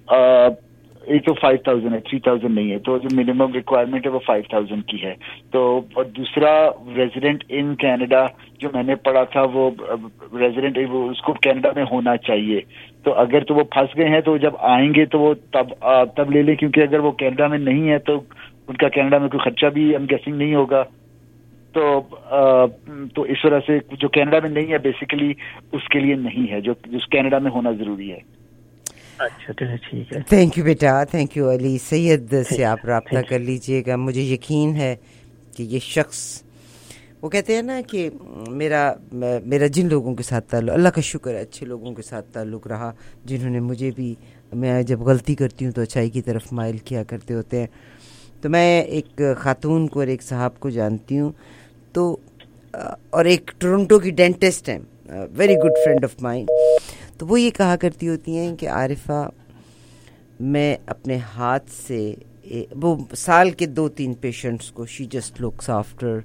ایک تو فائیو تھاؤزینڈ ہے, تھری تھاؤزینڈ نہیں ہے, تو جو منیمم ریکوائرمنٹ ہے وہ فائیو تھاؤزینڈ کی ہے. تو اور دوسرا ریزیڈنٹ ان کینیڈا جو میں نے پڑھا تھا, وہ ریزیڈنٹ اس کو کینیڈا میں ہونا چاہیے. تو اگر تو وہ پھنس گئے ہیں تو جب آئیں گے تو وہ تب تب لے لیں, کیونکہ اگر وہ کینیڈا میں نہیں ہے تو ان کا کینیڈا میں کوئی خرچہ بھی ہم گیسنگ نہیں ہوگا. تو تو اس وجہ سے جو کینیڈا میں نہیں ہے بیسیکلی اس کے لیے نہیں ہے, جو جس کینیڈا میں ہونا ضروری ہے. اچھا ٹھیک ہے. تھینک یو بیٹا, تھینک یو. علی سید سے آپ رابطہ کر لیجئے گا. مجھے یقین ہے کہ یہ شخص, وہ کہتے ہیں نا کہ میرا میرا جن لوگوں کے ساتھ تعلق, اللہ کا شکر ہے اچھے لوگوں کے ساتھ تعلق رہا, جنہوں نے مجھے بھی, میں جب غلطی کرتی ہوں تو اچھائی کی طرف مائل کیا کرتے ہوتے ہیں. تو میں ایک خاتون کو اور ایک صاحب کو جانتی ہوں, تو اور ایک ٹورنٹو کی ڈینٹسٹ ہیں, very good friend of mine. تو وہ یہ کہا کرتی ہوتی ہیں کہ عارفہ, میں اپنے ہاتھ سے, وہ سال کے دو تین پیشنٹس کو she just looks after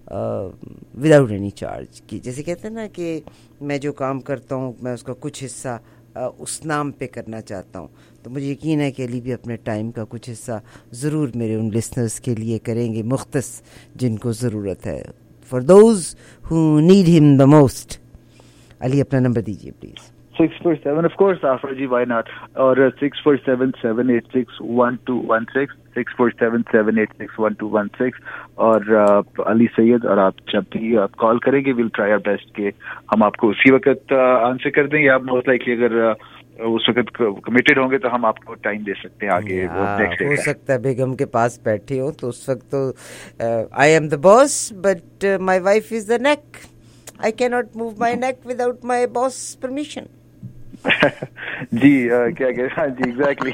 without any charge کی. جیسے کہتے ہیں نا کہ میں جو کام کرتا ہوں میں اس کا کچھ حصہ اس نام پہ کرنا چاہتا ہوں. تو مجھے یقین ہے کہ علی بھی اپنے ٹائم کا کچھ حصہ ضرور میرے ان لسنرز کے لیے کریں گے, مختص جن کو ضرورت ہے, فار دوز ہو نیڈ ہم دا موسٹ. علی اپنا نمبر دیجیے please. Six four seven of course offer جی وائی ناٹ, اور six four seven seven eight six one two one six, six four seven seven eight six one two one six. اور علی سید, اور آپ جب بھی آپ کال کریں گے ویل ٹرائی آور بیسٹ کہ ہم آپ کو اسی وقت آنسر کر دیں گے. آپ موسٹ لائکلی اگر اس وقت کمیٹیڈ ہوں گے تو ہم آپ کو ٹائم دے سکتے ہیں آگے. ہو سکتا ہے بیگم کے پاس بیٹھے ہو تو اس وقت تو I am the boss but my wife is the neck. I cannot move my neck without my boss permission. جی کیا کہ ہاں جی exactly.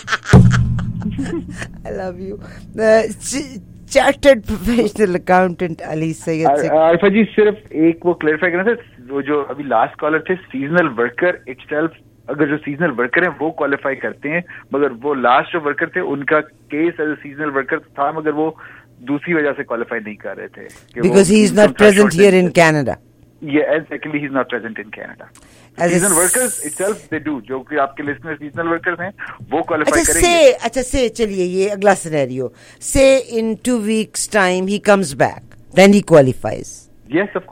I love you. Chartered professional accountant Ali Syed. Arfa ji صرف ایک وہ کلیئرفائی کرنا تھا, وہ جو ابھی لاسٹ کالر تھے سیزنل ورکر اٹ سیلف, اگر جو سیزنل ورکر ہیں وہ کوالیفائی کرتے ہیں, مگر وہ لاسٹ جو ورکر تھے ان کا case as a seasonal worker تھا, مگر وہ دوسری وجہ سے کوالیفائی نہیں کر رہے تھے. Because he is not present here in Canada. Yeah, and secondly, he's not present in Canada. As seasonal workers itself, they do. جو کہ آپ کے listeners seasonal workers ہیں, وہ qualify کریں گے. اچھا سے چلیے یہ اگلا scenario. Say in two weeks time he comes back, then he qualifies. Yes, of course.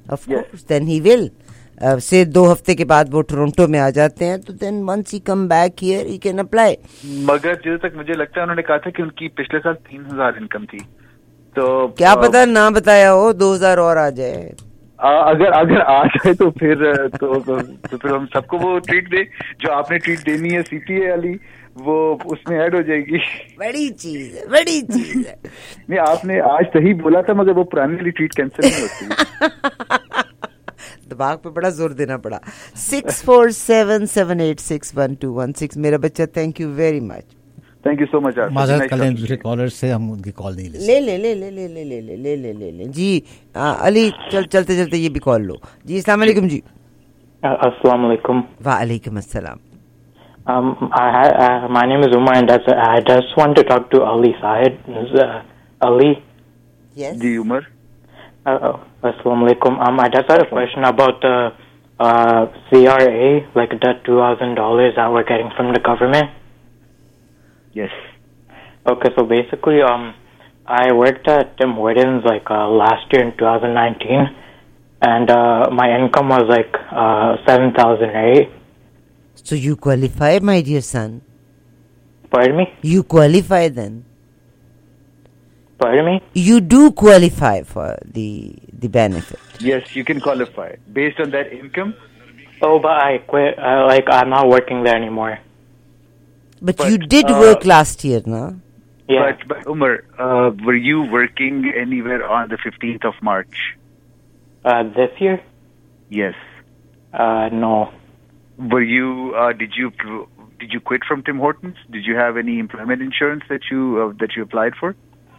Of course, then he will. Uh, سے دو ہفتے کے بعد وہ ٹورنٹو میں آ جاتے ہیں تو then once he come back here he can apply. مگر جہاں تک مجھے لگتا ہے انہوں نے کہا تھا کہ ان کی پچھلے سال تین ہزار انکم تھی, تو کیا پتا نہ بتایا ہو دو ہزار اور آ جائے. اگر اگر آ جائے تو پھر تو پھر ہم سب کو وہ ٹریٹ دے جو آپ نے ٹریٹ دینی ہے سی پی اے والی, وہ اس میں ایڈ ہو جائے گی. بڑی چیز ہے, بڑی چیز ہے. نہیں آپ نے آج صحیح بولا تھا مگر وہ پرانی والی ٹریٹ کینسل نہیں ہوتی. دماغ پہ بڑا زور دینا پڑا. Six four seven seven eight six one two one six. میرا بچہ thank you very much. Thank you so much. معذرت کر لیں دوسرے کالر سے, ہم ان کی کال نہیں لے لے لے لے لے لے لے لے لے لے لے لے جی علی چل چلتے چلتے یہ بھی کال لو. جی السلام علیکم. جی السلام علیکم. وعلیکم السلام. Um, I, uh, my name is Umar and that's, uh, I just want to talk to Ali Sahid. Uh, Ali? Yes. Ji, Umar. Uh, uh, Assalamu alaikum. Um, I just had a question about the uh, uh, C R A, like the two thousand dollars that we're getting from the government. Yes. Okay, so basically, um, I worked at Tim Hortons like uh, last year in twenty nineteen, and uh, my income was like uh, seven thousand, right? So you qualify, my dear son. Pardon me? You qualify then. Pardon me? You do qualify for the the benefit. Yes, you can qualify based on that income. Oh, but I quit. Uh, like I'm not working there anymore. But, But, you did uh, work last year, no? Yeah. But, but Umar, uh, were you working anywhere on the fifteenth of March? Uh, this year? Yes. Uh, no. Were you? Uh, did you? Did you quit from Tim Hortons? Did you have any employment insurance that you uh, that you applied for?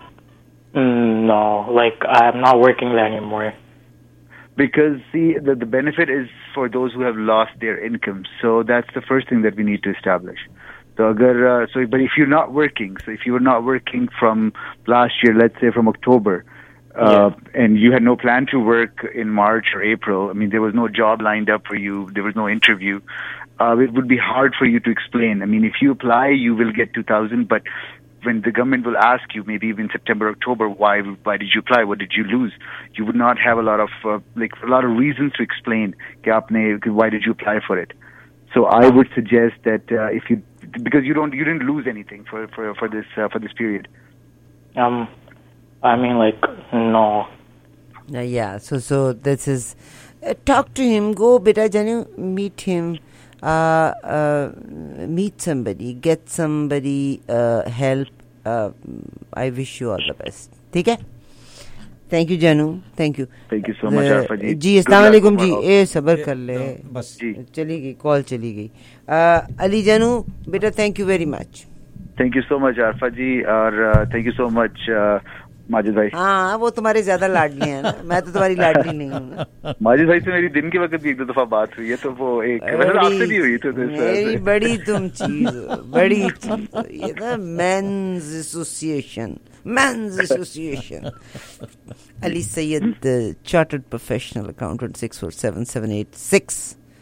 Mm, no. Like I'm not working there anymore. Because see, the the benefit is for those who have lost their income. So that's the first thing that we need to establish. So, agar, uh, so but if you're not working, so if you were not working from last year, let's say from October, uh, Yeah. and you had no plan to work in March or April, I mean, there was no job lined up for you, there was no interview, uh, it would be hard for you to explain. I mean, if you apply, you will get two thousand, but when the government will ask you, maybe even September, October, why why did you apply, what did you lose, you would not have a lot of, uh, like, a lot of reasons to explain, ki aapne, why did you apply for it. So I would suggest that uh, if you, because you don't, you didn't lose anything for for for this uh, for this period. Um, I mean, like, no. Uh, yeah, so so this is uh, talk to him, go beta Janu, meet him, uh, uh, meet somebody, get somebody uh, help. uh, I wish you all the best. ٹھیک ہے. Thank you جانو, thank you. Thank you so much Arfa ji. جی السلام علیکم. جی اے صبر کر لے, بس چلی گئی کال, چلی گئی. علی جانو بیٹا thank you very much. Thank you so much Arfa ji, اور thank you so much Majid بھائی. ہاں وہ تمہارے زیادہ لاڈلی ہیں نا, میں تو تمہاری لاڈلی نہیں ہوں نا. ماجد بھائی سے میری دن کے وقت بھی ایک دو دفعہ بات ہوئی ہے, تو وہ ایک آپ سے بھی ہوئی میری بڑی تم چیز, بڑی چیز یہ نا men's association, men's association. Ali Syed chartered professional accountant. Six four seven seven eight six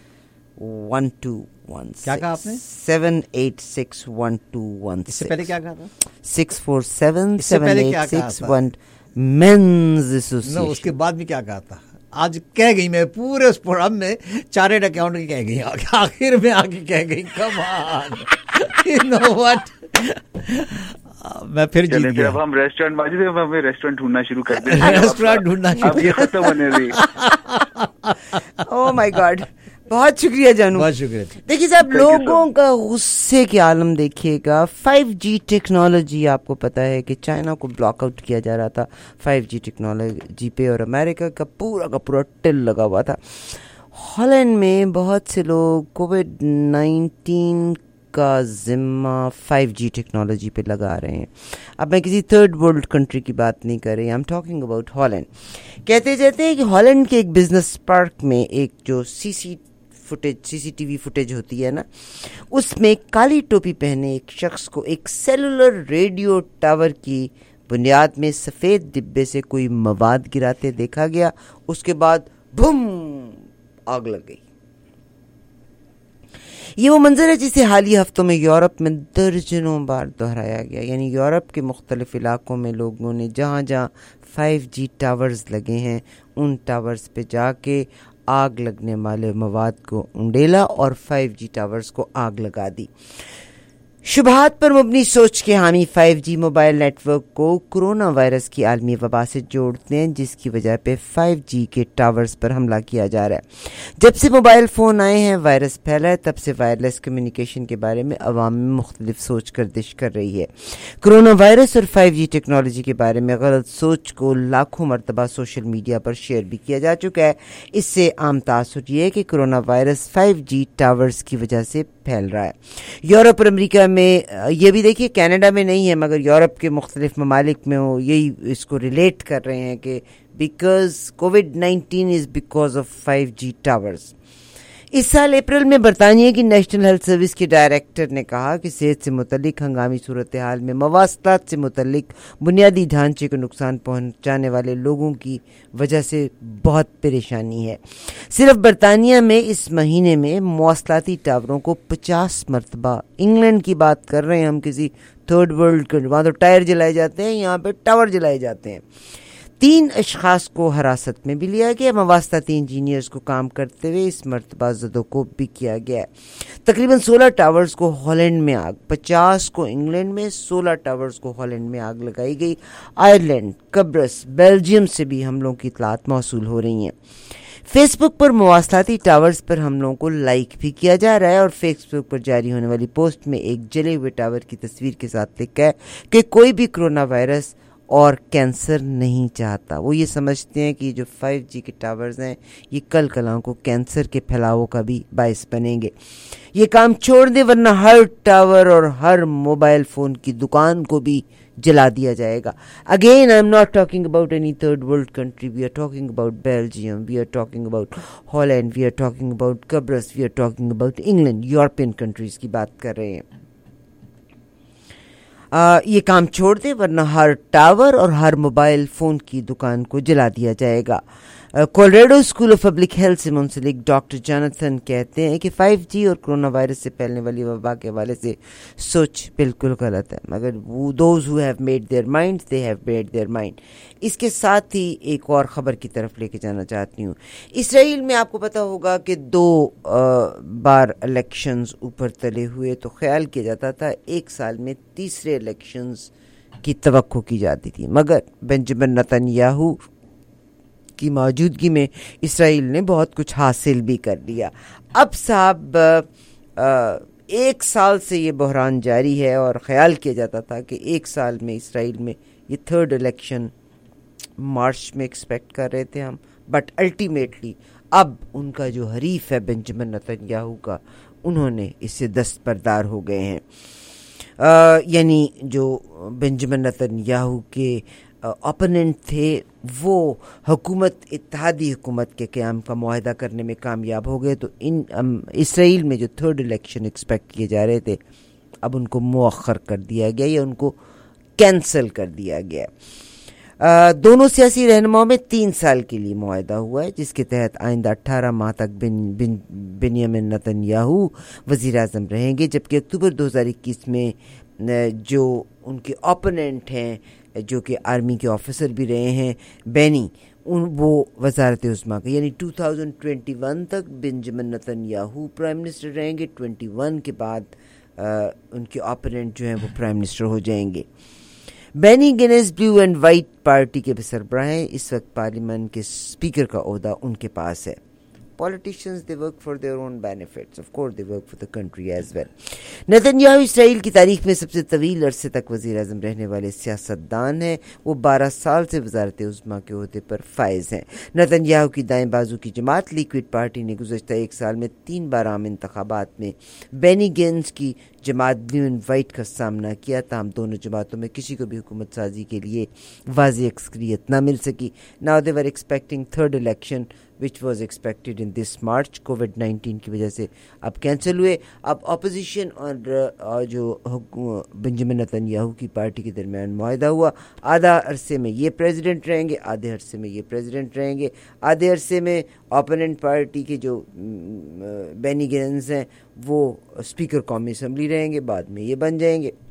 one two one. کیا کہا آپ نے؟ Seven eight six one two one. اس سے پہلے کیا کہا تھا؟ Six four seven seven eight six one. Men's association. اس کے بعد بھی کیا کہا تھا؟ آج کہہ گئی میں پورے اس پروگرام میں چارٹرڈ اکاؤنٹ کی کہہ گئی, آخر میں آ کے کہہ گئی کم آن یو نو واٹ. میں پھر جیت گیا. اب ہم ریسٹورینٹ ماجد اب ہمیں ریسٹورینٹ ڈھونڈنا شروع کر دیں. ریسٹورینٹ ڈھونڈنا اب یہ ختم ہونے دی. او مائی گاڈ, بہت شکریہ جانو, بہت شکریہ. دیکھیے صاحب لوگوں کا غصے کے عالم دیکھیے گا. فائیو جی ٹیکنالوجی, آپ کو پتا ہے کہ چائنا کو بلاک آؤٹ کیا جا رہا تھا فائیو جی ٹیکنالوجی پہ, اور امریکہ کا پورا کا پورا ٹل لگا ہوا تھا. ہالینڈ میں بہت سے لوگ کووڈ نائنٹین کا ذمہ فائیو جی ٹیکنالوجی پہ لگا رہے ہیں. اب میں کسی تھرڈ ورلڈ کنٹری کی بات نہیں کر رہی, I am talking about Holland. کہتے جاتے ہیں کہ ہالینڈ کے ایک بزنس پارک میں ایک جو C C footage C C T V footage ہوتی ہے نا, اس میں کالی ٹوپی پہنے ایک شخص کو ایک سیلولر ریڈیو ٹاور کی بنیاد میں سفید ڈبے سے کوئی مواد گراتے دیکھا گیا. اس کے بعد بم آگ لگ گئی. یہ وہ منظر ہے جسے حالیہ ہفتوں میں یورپ میں درجنوں بار دہرایا گیا. یعنی یورپ کے مختلف علاقوں میں لوگوں نے جہاں جہاں فائیو جی ٹاورز لگے ہیں ان ٹاورز پہ جا کے آگ لگنے والے مواد کو انڈیلا اور فائیو جی ٹاورز کو آگ لگا دی. شبہات پر مبنی سوچ کے حامی five G mobile network کو کرونا وائرس کی عالمی وبا سے جوڑتے ہیں, جس کی وجہ پہ فائیو جی کے ٹاورز پر حملہ کیا جا رہا ہے. جب سے موبائل فون آئے ہیں وائرس پھیلا ہے, تب سے وائرلیس کمیونیکیشن کے بارے میں عوام میں مختلف سوچ گردش کر رہی ہے. کرونا وائرس اور فائیو جی ٹیکنالوجی کے بارے میں غلط سوچ کو لاکھوں مرتبہ سوشل میڈیا پر شیئر بھی کیا جا چکا ہے. اس سے عام تاثر یہ ہے کہ corona virus five G towers کی وجہ سے پھیل رہا ہے. یورپ اور امریکہ میں, یہ بھی دیکھیے کینیڈا میں نہیں ہے مگر یورپ کے مختلف ممالک میں وہ یہی اس کو ریلیٹ کر رہے ہیں کہ because covid nineteen is because of five G towers. اس سال اپریل میں برطانیہ کی نیشنل ہیلتھ سروس کے ڈائریکٹر نے کہا کہ صحت سے متعلق ہنگامی صورتحال میں مواصلات سے متعلق بنیادی ڈھانچے کو نقصان پہنچانے والے لوگوں کی وجہ سے بہت پریشانی ہے. صرف برطانیہ میں اس مہینے میں مواصلاتی ٹاوروں کو پچاس مرتبہ, انگلینڈ کی بات کر رہے ہیں ہم, کسی تھرڈ ورلڈ کے, وہاں تو ٹائر جلائے جاتے ہیں, یہاں پہ ٹاور جلائے جاتے ہیں. تین اشخاص کو حراست میں بھی لیا گیا. مواصلاتی انجینئرز کو کام کرتے ہوئے اس مرتبہ زدوں کو بھی کیا گیا. تقریباً سولہ ٹاورز کو ہالینڈ میں آگ, پچاس کو انگلینڈ میں, سولہ ٹاورز کو ہالینڈ میں آگ لگائی گئی. آئرلینڈ, قبرص, بیلجیم سے بھی حملوں کی اطلاعات موصول ہو رہی ہیں. فیس بک پر مواصلاتی ٹاورز پر حملوں کو لائک بھی کیا جا رہا ہے اور فیس بک پر جاری ہونے والی پوسٹ میں ایک جلے ہوئے ٹاور کی تصویر کے ساتھ لکھا ہے کہ کوئی بھی کرونا وائرس اور کینسر نہیں چاہتا. وہ یہ سمجھتے ہیں کہ جو فائیو جی کے ٹاورز ہیں یہ کل کلاں کو کینسر کے پھیلاؤ کا بھی باعث بنیں گے. یہ کام چھوڑ دیں ورنہ ہر ٹاور اور ہر موبائل فون کی دکان کو بھی جلا دیا جائے گا. Again I am not talking about any third world country, we are talking about Belgium, we are talking about Holland, we are talking about قبرص, we are talking about England. European countries کی بات کر رہے ہیں. آ, یہ کام چھوڑ دیں ورنہ ہر ٹاور اور ہر موبائل فون کی دکان کو جلا دیا جائے گا. Colorado school of public health سے منسلک ڈاکٹر جانتھن کہتے ہیں کہ فائیو جی اور کرونا وائرس سے پھیلنے والی وبا کے حوالے سے سوچ بالکل غلط ہے, مگر وہ those who have made their mind they have made their mind. اس کے ساتھ ہی ایک اور خبر کی طرف لے کے جانا چاہتی ہوں. اسرائیل میں آپ کو پتہ ہوگا کہ دو بار الیکشنز اوپر تلے ہوئے, تو خیال کیا جاتا تھا ایک سال میں تیسرے الیکشنز کی توقع کی جاتی تھی, مگر بنجمن نتن یاہو کی موجودگی میں اسرائیل نے بہت کچھ حاصل بھی کر لیا. اب صاحب ایک سال سے یہ بحران جاری ہے اور خیال کیا جاتا تھا کہ ایک سال میں اسرائیل میں یہ تھرڈ الیکشن مارچ میں ایکسپیکٹ کر رہے تھے ہم, بٹ الٹیمیٹلی اب ان کا جو حریف ہے بنجمن نتن یاہو کا, انہوں نے اس سے دستبردار ہو گئے ہیں. آ, یعنی جو بنجمن نتن یاہو کے اپوننٹ تھے وہ حکومت, اتحادی حکومت کے قیام کا معاہدہ کرنے میں کامیاب ہو گئے. تو ان اسرائیل میں جو تھرڈ الیکشن ایکسپیکٹ کیے جا رہے تھے اب ان کو مؤخر کر دیا گیا یا ان کو کینسل کر دیا گیا. آ, دونوں سیاسی رہنماؤں میں تین سال کے لیے معاہدہ ہوا ہے جس کے تحت آئندہ اٹھارہ ماہ تک بن بن بنیامین نتن یاہو وزیر اعظم رہیں گے, جبکہ اکتوبر دو ہزار اکیس میں جو ان کے اپوننٹ ہیں جو کہ آرمی کے آفیسر بھی رہے ہیں, بینی, ان وہ وزارت عظمیٰ کا, یعنی دو ہزار اکیس تک Benjamin Netanyahu prime minister رہیں گے. اکیس کے بعد آ, ان کے اپوننٹ جو ہیں وہ پرائم منسٹر ہو جائیں گے. Benny Gantz blue and white party کے سربراہ ہیں. اس وقت پارلیمنٹ کے اسپیکر کا عہدہ ان کے پاس ہے. Politicians, they work for their own benefits. Of course, they work for the country as well. Netanyahu اسرائیل کی تاریخ میں سب سے طویل عرصے تک وزیر اعظم رہنے والے سیاستدان ہیں. وہ بارہ سال سے وزارت عظمیٰ کے عہدے پر فائز ہیں. نتن یاہو کی دائیں بازو کی جماعت لیکوڈ پارٹی نے گزشتہ ایک سال میں تین بار عام انتخابات میں بینی گینز کی جماعت بلیو اینڈ وائٹ کا سامنا کیا. تاہم دونوں جماعتوں میں کسی کو بھی حکومت سازی کے لیے واضح اکثریت نہ مل سکی. Now they were expecting third election which was expected in this March. Covid nineteen کی وجہ سے اب کینسل ہوئے. اب اپوزیشن اور جو بنجمن نتن یاہو کی پارٹی کے درمیان معاہدہ ہوا, آدھا عرصے میں یہ پریزیڈنٹ رہیں گے, آدھے عرصے میں یہ پریزیڈنٹ رہیں گے, آدھے عرصے میں اپوننٹ پارٹی کے جو بینی گینز ہیں وہ اسپیکر قومی اسمبلی رہیں گے, بعد میں یہ بن جائیں گے.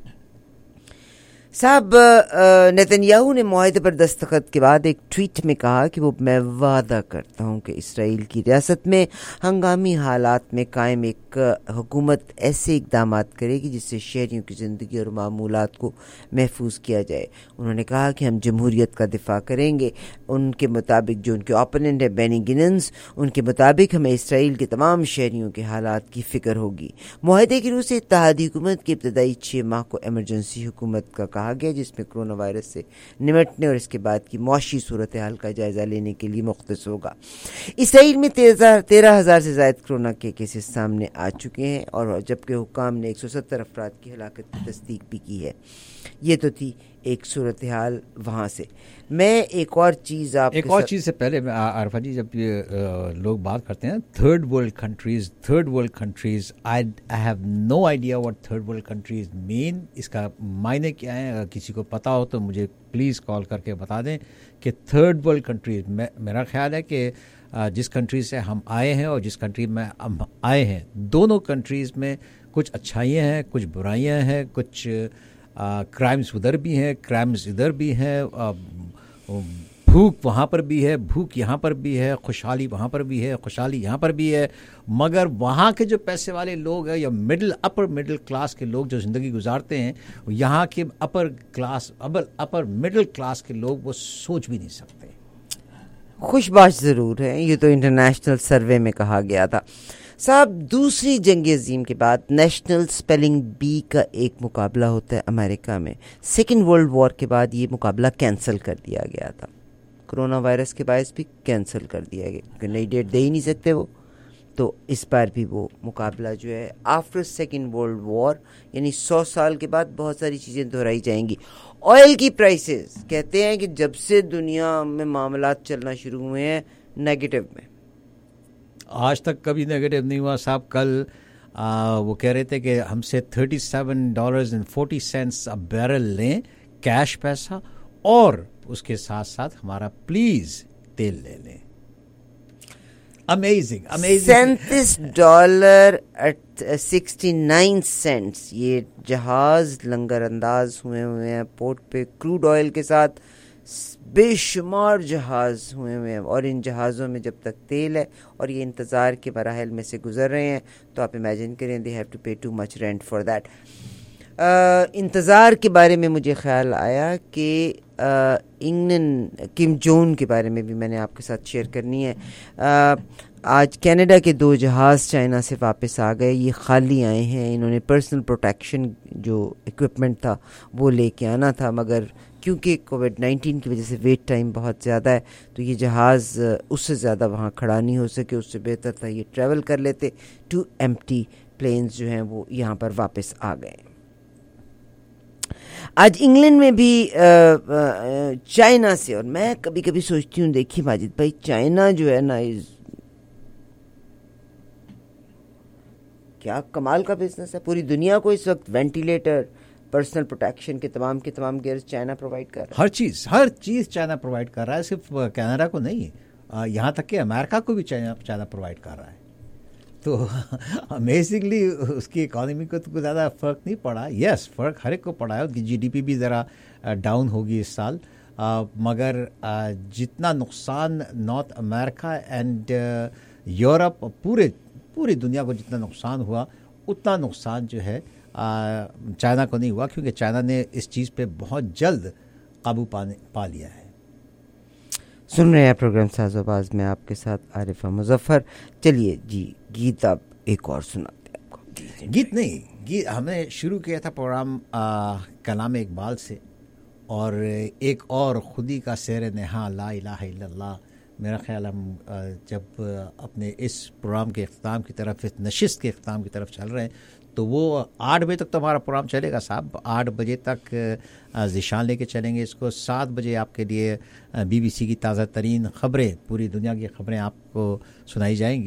صاحب نیتن یاہو نے معاہدے پر دستخط کے بعد ایک ٹویٹ میں کہا کہ وہ میں وعدہ کرتا ہوں کہ اسرائیل کی ریاست میں ہنگامی حالات میں قائم ایک حکومت ایسے اقدامات کرے گی جس سے شہریوں کی زندگی اور معمولات کو محفوظ کیا جائے. انہوں نے کہا کہ ہم جمہوریت کا دفاع کریں گے. ان کے مطابق جو ان کے اوپوننٹ ہے بینی گیننز, ان کے مطابق ہمیں اسرائیل کے تمام شہریوں کے حالات کی فکر ہوگی. معاہدے کی روح سے اتحادی حکومت کی ابتدائی چھ ماہ کو ایمرجنسی حکومت کا کہا گیا, جس میں کرونا وائرس سے نمٹنے اور اس کے بعد کی معاشی صورتحال کا جائزہ لینے کے لیے مختص ہوگا. اسرائیل میں تیرہ ہزار سے زائد کرونا کے کیسز سامنے آ چکے ہیں, اور جبکہ حکام نے ایک سو ستر افراد کی ہلاکت کی تصدیق بھی کی ہے. یہ تو تھی ایک صورتحال وہاں سے. میں ایک اور چیز آپ ایک اور چیز سے پہلے عارفہ جی, جب یہ لوگ بات کرتے ہیں third world countries third world countries I I have no idea what third world countries mean. اس کا معنی کیا ہے؟ اگر کسی کو پتا ہو تو مجھے پلیز کال کر کے بتا دیں کہ تھرڈ ورلڈ کنٹریز. میرا خیال ہے کہ جس کنٹری سے ہم آئے ہیں اور جس کنٹری میں ہم آئے ہیں, دونوں کنٹریز میں کچھ اچھائیاں ہیں, کچھ برائیاں ہیں, کچھ کرائمز ادھر بھی ہیں, کرائمز ادھر بھی ہیں, بھوک وہاں پر بھی ہے, بھوک یہاں پر بھی ہے, خوشحالی وہاں پر بھی ہے, خوشحالی یہاں پر بھی ہے. مگر وہاں کے جو پیسے والے لوگ ہیں یا مڈل اپر مڈل کلاس کے لوگ جو زندگی گزارتے ہیں, یہاں کے upper class upper upper middle class کے لوگ وہ سوچ بھی نہیں سکتے. خوش باش ضرور ہے, یہ تو انٹرنیشنل سروے میں کہا گیا تھا. صاحب دوسری جنگ عظیم کے بعد نیشنل اسپیلنگ بی کا ایک مقابلہ ہوتا ہے امریکہ میں. سیکنڈ ورلڈ وار کے بعد یہ مقابلہ کینسل کر دیا گیا تھا, کرونا وائرس کے باعث بھی کینسل کر دیا گیا کیونکہ نئی ڈیٹ دے ہی نہیں سکتے وہ. تو اس بار بھی وہ مقابلہ جو ہے آفٹر سیکنڈ ورلڈ وار, یعنی سو سال کے بعد بہت ساری چیزیں دہرائی جائیں گی. آئل کی پرائسز کہتے ہیں کہ جب سے دنیا میں معاملات چلنا شروع ہوئے ہیں نیگیٹو میں, آج تک کبھی نیگیٹو نہیں ہوا صاحب. کل آ, وہ کہہ رہے تھے کہ ہم سے thirty seven dollars and forty cents barrel لیں کیش پیسہ, اور اس کے ساتھ ساتھ ہمارا پلیز تیل لے لیں. امیزنگ امیزنگ سینتیس ڈالر سکسٹی نائن سینٹس یہ جہاز لنگر انداز ہوئے ہوئے ہیں پورٹ پہ کروڈ آئل کے ساتھ. بے شمار جہاز ہوئے ہوئے ہیں, اور ان جہازوں میں جب تک تیل ہے اور یہ انتظار کے مراحل میں سے گزر رہے ہیں, تو آپ امیجن کریں they have to pay too much rent for that. انتظار کے بارے میں مجھے خیال آیا کہ انگلینڈ کم جون کے بارے میں بھی میں نے آپ کے ساتھ شیئر کرنی ہے. آج کینیڈا کے دو جہاز چائنا سے واپس آ گئے, یہ خالی آئے ہیں. انہوں نے پرسنل پروٹیکشن جو اکوپمنٹ تھا وہ لے کے آنا تھا, مگر کیونکہ کووڈ نائنٹین کی وجہ سے ویٹ ٹائم بہت زیادہ ہے تو یہ جہاز اس سے زیادہ وہاں کھڑا نہیں ہو سکے. اس سے بہتر تھا یہ ٹریول کر لیتے. ٹو ایمپٹی پلینز جو ہیں وہ یہاں پر واپس آ گئے. آج انگلینڈ میں بھی چائنا سے, اور میں کبھی کبھی سوچتی ہوں دیکھیے ماجد بھائی, چائنا جو ہے نا کیا کمال کا بزنس ہے. پوری دنیا کو اس وقت وینٹیلیٹر, پرسنل پروٹیکشن کے تمام کے تمام گیئرز چائنا پرووائڈ کر رہا ہے. ہر چیز ہر چیز چائنا پرووائڈ کر رہا ہے, صرف کینیڈا کو نہیں, یہاں تک کہ امریکہ کو بھی چائنا چائنا پرووائڈ کر رہا ہے. تو امیزنگلی اس کی اکانومی کو تو زیادہ فرق نہیں پڑا. یس فرق ہر ایک کو پڑا ہے, جی ڈی پی بھی ذرا ڈاؤن ہوگی اس سال, مگر جتنا نقصان نارتھ امریکہ اینڈ یورپ, پورے پوری دنیا کو جتنا نقصان ہوا اتنا نقصان جو ہے چائنا کو نہیں ہوا, کیونکہ چائنا نے اس چیز پہ بہت جلد قابو پانے پا لیا ہے. سن رہے ہیں پروگرام ساز و باز میں آپ کے ساتھ عارفہ مظفر. چلیے جی گیت اب ایک اور سناتے ہیں آپ کو. گیت نہیں, گیت ہم نے شروع کیا تھا پروگرام کلام اقبال سے, اور ایک اور خودی کا سیر نہا لا الہ الا اللہ. میرا خیال ہم جب اپنے اس پروگرام کے اختتام کی طرف, اس نشست کے اختتام کی طرف چل رہے ہیں, تو وہ آٹھ بجے تک تو ہمارا پروگرام چلے گا صاحب. آٹھ بجے تک ذیشان لے کے چلیں گے اس کو. سات بجے آپ کے لیے بی بی سی کی تازہ ترین خبریں, پوری دنیا کی خبریں آپ کو سنائی جائیں گی.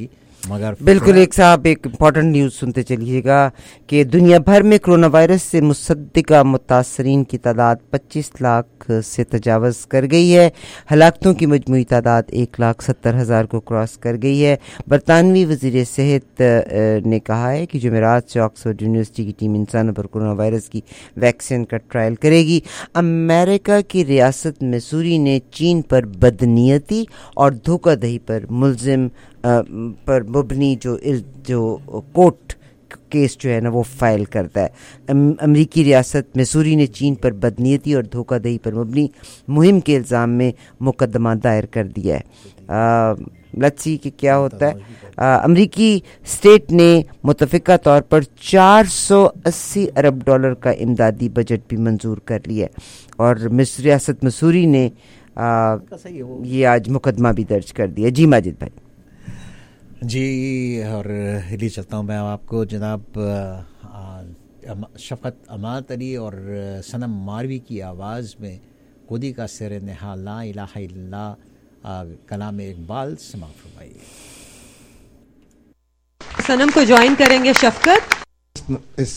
मगर बिल्कुल एक साहब एक इम्पॉर्टेंट न्यूज़ सुनते चलिएगा कि दुनिया भर में कोरोना वायरस से मुसद्दिका मुतासरीन की तादाद पच्चीस लाख से तजावज़ कर गई है। हलाकतों की मजमूई तादाद एक लाख सत्तर हज़ार को क्रॉस कर गई है। बरतानवी वज़ीर सेहत ने कहा है कि जुमेरात से ऑक्सफोर्ड यूनिवर्सिटी की टीम इंसानों पर कोरोना वायरस की वैक्सीन का ट्रायल करेगी। अमेरिका की रियासत मिसूरी ने चीन पर बदनीयती और धोखाधड़ी पर मुलजिम पर मुबनी जो जो कोर्ट केस जो है ना वो फाइल करता है। अमेरिकी रियासत मिसूरी ने चीन पर बदनीयती और धोखाधड़ी पर मुबनी मुहिम के इल्ज़ाम में मुकदमा दायर कर दिया है। लेट्स सी कि क्या होता है। अमेरिकी स्टेट ने मुतफ़िका तौर पर चार सौ अस्सी अरब डॉलर का इमदादी बजट भी मंजूर कर लिया है और मिस्र रियासत मिसूरी ने आ, ये आज मुकदमा भी दर्ज कर दिया। जी माजिद भाई। जी, और हिली चलता हूँ मैं आपको जनाब शफ़क़त अमानत अली और सनम मारवी की आवाज़ में खुदी का सिर नहा ला इलाहा इल्लल्लाह कलाम इकबाल समाअत फरमाइए। सनम को ज्वाइन करेंगे शफ़क़त। इस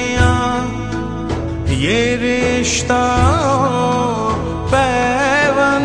ये रिश्ता पैवन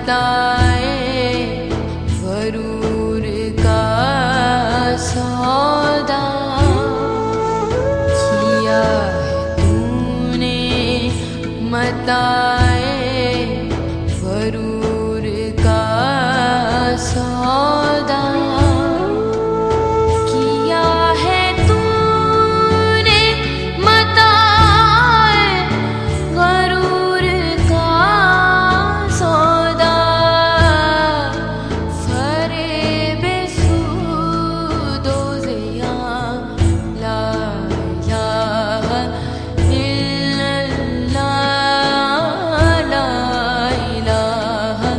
मताए गरूर का सौदा किया है तूने मताए गरूर का सौदा किया है तूने मताए गरूर का सौदा फरेब सूदोज़िया ला इलाहा इल्लल्लाह ला इलाहा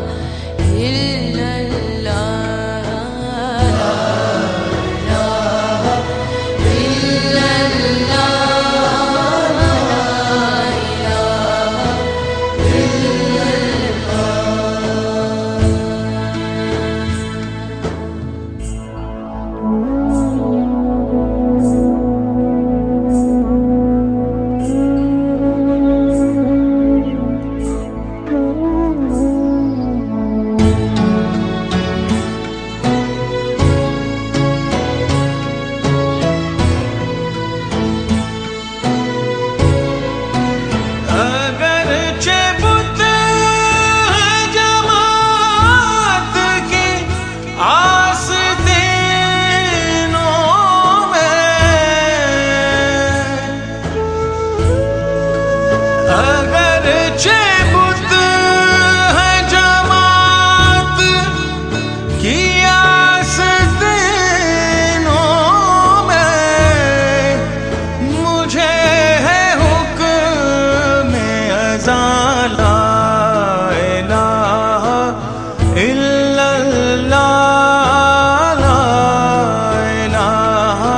इल्लल्लाह ला इलाहा इल्लल्लाह ला इलाहा अगरचे बुत है जमात की आस्तीनों में अगरचे बुत है जमात की आस्तीनों में मुझे है हुक्म अज़ा ला इलाहा इल्लल्लाह ला इलाहा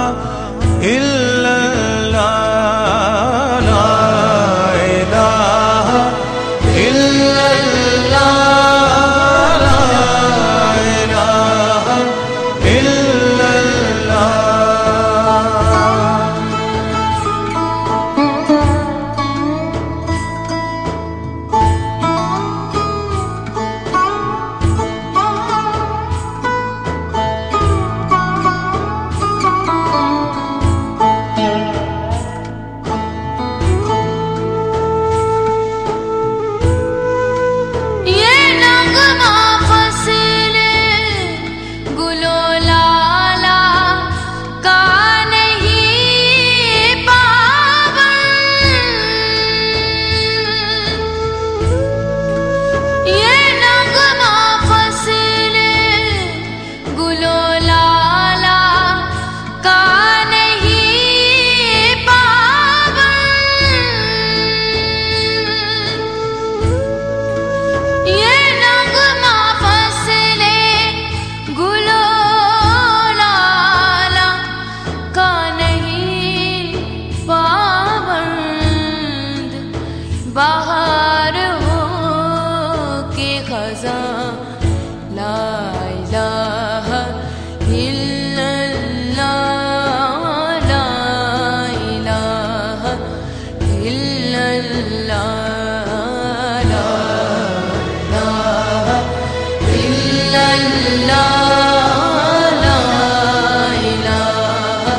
इल्लल्लाह ला इलाहा इल्लल्लाह ला इलाहा इल्लल्लाह ये नगमा फसले गुलो लाला का नहीं पावन ये नगमा फसले गुलो लाला का नहीं पावन ये नगमा फसले गुलो लाला का नहीं पाबंद बाहर हो के खज़ां ला इलाहा इल्लल्लाह ला इलाहा इल्लल्लाह ला इलाहा इल्लल्लाह ला इलाहा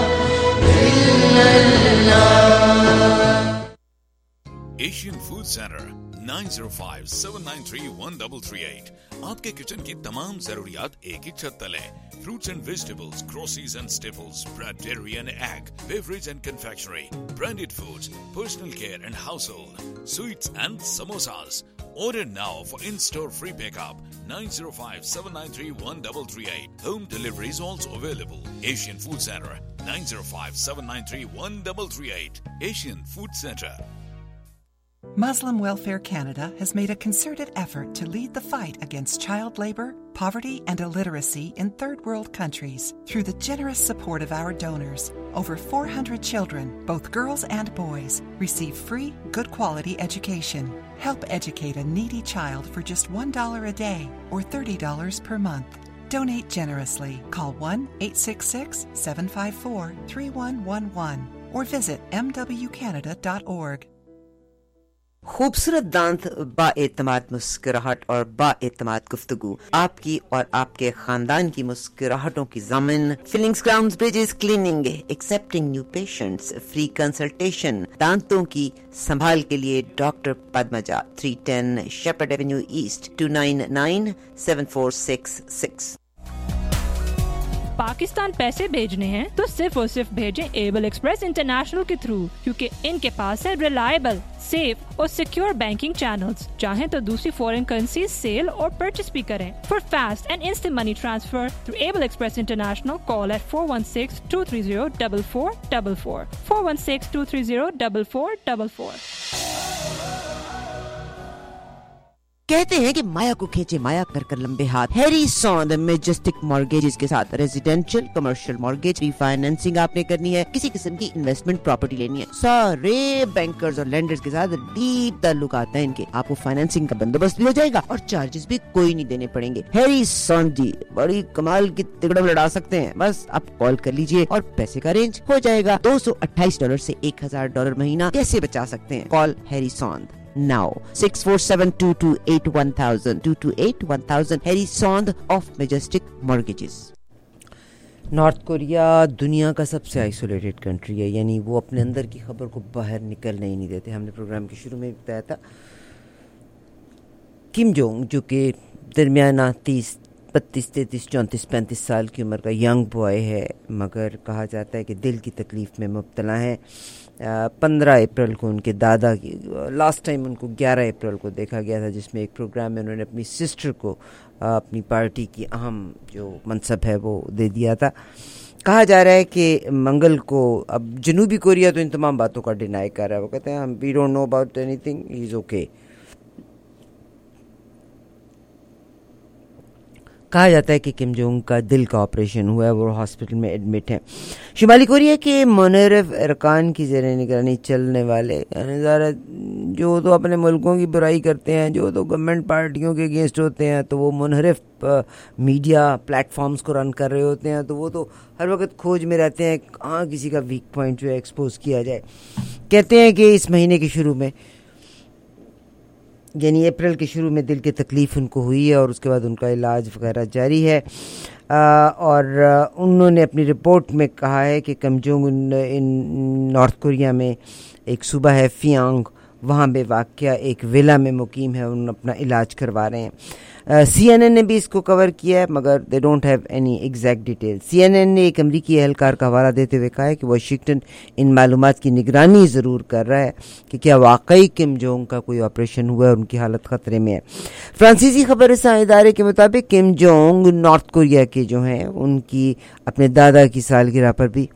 इल्लल्लाह Asian food centre nine zero five seven nine three one three three eight आपके किचन की तमाम जरूरियात एक ही छत तले fruits and vegetables, groceries and staples, bread, dairy and egg, beverage and confectionery, branded foods, personal care and household, sweets and samosas. Order now for in-store free pickup nine zero five seven nine three one three three eight. Home delivery is also available. Asian Food Center nine zero five seven nine three one three three eight. Asian Food Center. Muslim Welfare Canada has made a concerted effort to lead the fight against child labor, poverty, and illiteracy in third world countries. Through the generous support of our donors, over four hundred children, both girls and boys, receive free, good quality education. Help educate a needy child for just one dollar a day or thirty dollars per month. Donate generously. Call one eight six six seven five four three one one one or visit m w canada dot org. खूबसूरत दांत, बाएतमाद मुस्कुराहट और बाएतमाद गुफ्तगू, आपकी और आपके खानदान की मुस्कुराहटों की ज़मीन। Fillings, crowns, bridges, cleaning, accepting new patients, free consultation, दांतों की संभाल के लिए doctor Padmaja, three ten Sheppard avenue east, two nine nine seven four six six. Pakistan पैसे भेजने हैं तो सिर्फ और सिर्फ भेजें एबल एक्सप्रेस इंटरनेशनल के थ्रू, क्योंकि इनके पास है रिलायबल, सेफ और सिक्योर बैंकिंग चैनल्स। चाहें तो दूसरी फॉरेन करेंसी सेल और परचेस भी करें। For fast and instant money transfer through Able Express International, call at four one six two three zero double four double four, four one six two three zero double four double four. कहते हैं कि माया को खींचे माया कर कर लंबे हाथ। Harry सॉन्द majestic mortgages के साथ रेजिडेंशियल कमर्शियल मॉर्गेज रीफाइनेंसिंग आपने करनी है, किसी किस्म की इन्वेस्टमेंट प्रॉपर्टी लेनी है, सारे बैंकर्स और लेंडर्स के साथ डीप ताल्लुक आता है इनके। आपको फाइनेंसिंग का बंदोबस्त भी हो जाएगा और चार्जेस भी कोई नहीं देने पड़ेंगे। हैरी सॉन्द जी बड़ी कमाल की तिगड़म लड़ा सकते हैं। बस आप कॉल कर लीजिए और पैसे का अरेंज हो जाएगा। दो सौ अट्ठाईस डॉलर से एक हजार डॉलर महीना कैसे बचा सकते हैं? Call Harry Sond now six four seven two two eight one thousand two two eight one thousand Harry Sond of Majestic Mortgages। North Korea दुनिया का सबसे आइसोलेटेड कंट्री है, यानी वो अपने अंदर की खबर को बाहर निकलने ही नहीं देते। हमने प्रोग्राम के शुरू में बताया था किम जोंग, जो कि दरमियाना तीस बत्तीस तैंतीस चौंतीस पैंतीस साल की उम्र का यंग बॉय है, मगर कहा जाता है कि दिल की तकलीफ़ में मुब्तला है। पंद्रह अप्रैल को उनके दादा की, लास्ट टाइम उनको ग्यारह अप्रैल को देखा गया था, जिसमें एक प्रोग्राम में उन्होंने अपनी सिस्टर को अपनी पार्टी की अहम जो मनसब है वो दे दिया था। कहा जा रहा है कि मंगल को, अब जनूबी कोरिया तो इन तमाम बातों का डिनाई कर रहा है, वो कहते हैं हम we don't know about anything, he is okay. कहा जाता है कि किम जोंग का दिल का ऑपरेशन हुआ है, वो हॉस्पिटल में एडमिट हैं। शुमाली कोरिया के मुनहरिफ अरकान की ज़ेर निगरानी चलने वाले, यानी जो तो अपने मुल्कों की बुराई करते हैं, जो तो गवर्नमेंट पार्टियों के अगेंस्ट होते हैं, तो वो मुनहरिफ मीडिया प्लेटफॉर्म्स को रन कर रहे होते हैं, तो वो तो हर वक्त खोज में रहते हैं कहाँ किसी का वीक पॉइंट जो है एक्सपोज किया जाए। कहते हैं कि इस महीने के शुरू में, यानी अप्रैल के शुरू में दिल की तकलीफ़ उनको हुई है और उसके बाद उनका इलाज वगैरह जारी है। आ, और आ, उन्होंने अपनी रिपोर्ट में कहा है कि किम जोंग उन इन नॉर्थ कोरिया में एक सूबा है फियांग, वहाँ पे वाक़या एक विला में मुकीम है, उन अपना इलाज करवा रहे हैं। सी एन एन ने भी इसको कवर किया है, मगर they don't have any exact detail. C N N ने एक अमरीकी एहलकार का हवाला देते हुए कहा है कि वाशिंगटन इन मालूमात की निगरानी ज़रूर कर रहा है कि क्या वाकई किम जोंग का कोई ऑपरेशन हुआ है और उनकी हालत ख़तरे में है। फ्रांसीसी खबर रसां इदारे के मुताबिक किम जोंग नॉर्थ कोरिया के जो हैं उनकी अपने दादा की सालगिरह पर भी,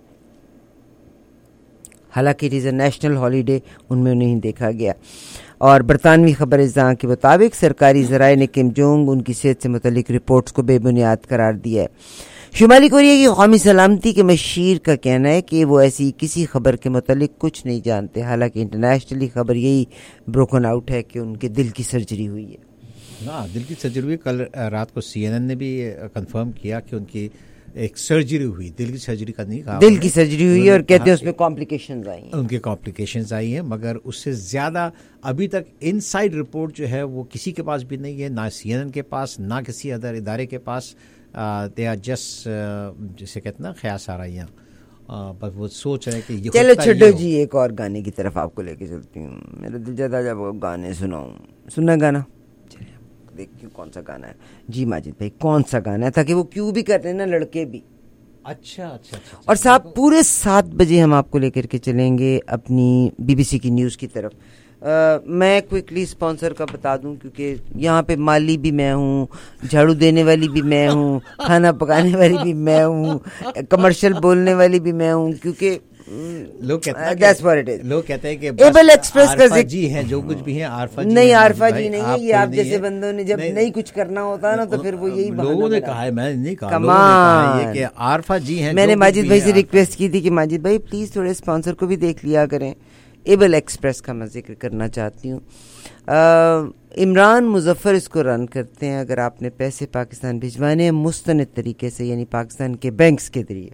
हालांकि it is a national holiday, उनमें नहीं देखा गया। और बरतानवी खबर इज़ां के मुताबिक सरकारी ज़राए ने किम जोंग उनकी सेहत से मुतल्लिक रिपोर्ट्स को बेबुनियाद करार दिया है। शुमाली कोरिया की कौमी सलामती के मशीर का कहना है कि वो ऐसी किसी खबर के मुतल्लिक कुछ नहीं जानते, हालांकि इंटरनेशनली खबर यही ब्रोकन आउट है कि उनके दिल की सर्जरी हुई है। हाँ, दिल की सर्जरी हुई। कल रात को सी एन एन ने भी कंफर्म किया कि उनकी एक सर्जरी हुई, दिल की सर्जरी का नहीं कहा, दिल की सर्जरी हुई और कहते हैं उसमें कॉम्प्लिकेशंस आई हैं, उनके कॉम्प्लिकेशंस आई हैं, मगर उससे ज़्यादा अभी तक इनसाइड रिपोर्ट जो है वो किसी के पास भी नहीं है, ना सी एन एन के पास, ना किसी अदर इदारे के पास। दे आर जस्ट, जिसे कहते हैं ना, ख्यास आ रही हैं, बस वो सोच रहे हैं कि ये चलो छोड़ो जी। एक और गाने की तरफ आपको लेके चलती हूँ, मेरा दिल चाहता है जब गाने सुनाऊँ। सुनना गाना, देखिए कौन सा गाना है जी माजिद भाई, कौन सा गाना है, ताकि वो क्यों भी करते हैं ना लड़के भी। अच्छा अच्छा अच्छा। और साहब पूरे सात बजे हम आपको लेकर के चलेंगे अपनी बीबीसी की न्यूज़ की तरफ। आ, मैं क्विकली स्पॉन्सर का बता दूं, क्योंकि यहाँ पे माली भी मैं हूँ, झाड़ू देने वाली भी मैं हूँ, खाना पकाने वाली भी मैं हूँ, कमर्शियल बोलने वाली भी मैं हूँ, क्योंकि लोग कहते हैं That's what it is. लोग कहते हैं कि एबल एक्सप्रेस का जिक्र जी हैं, जो कुछ भी हैं आरफा जी नहीं, आरफा जी नहीं है, ये आप जैसे बंदों ने जब नहीं कुछ करना होता है ना तो फिर वो यही लोगों ने कहा है, मैंने नहीं कहा, लोगों ने कहा है कि आरफा जी हैं। मैंने माजिद भाई से रिक्वेस्ट की थी कि माजिद भाई प्लीज थोड़े स्पॉन्सर को भी देख लिया करें। एबल एक्सप्रेस का मैं जिक्र करना चाहती हूँ। इमरान मुजफ्फर इसको रन करते हैं। अगर आपने पैसे पाकिस्तान भिजवाने हैं मुस्तनद तरीके से, यानी पाकिस्तान के बैंक्स के जरिए,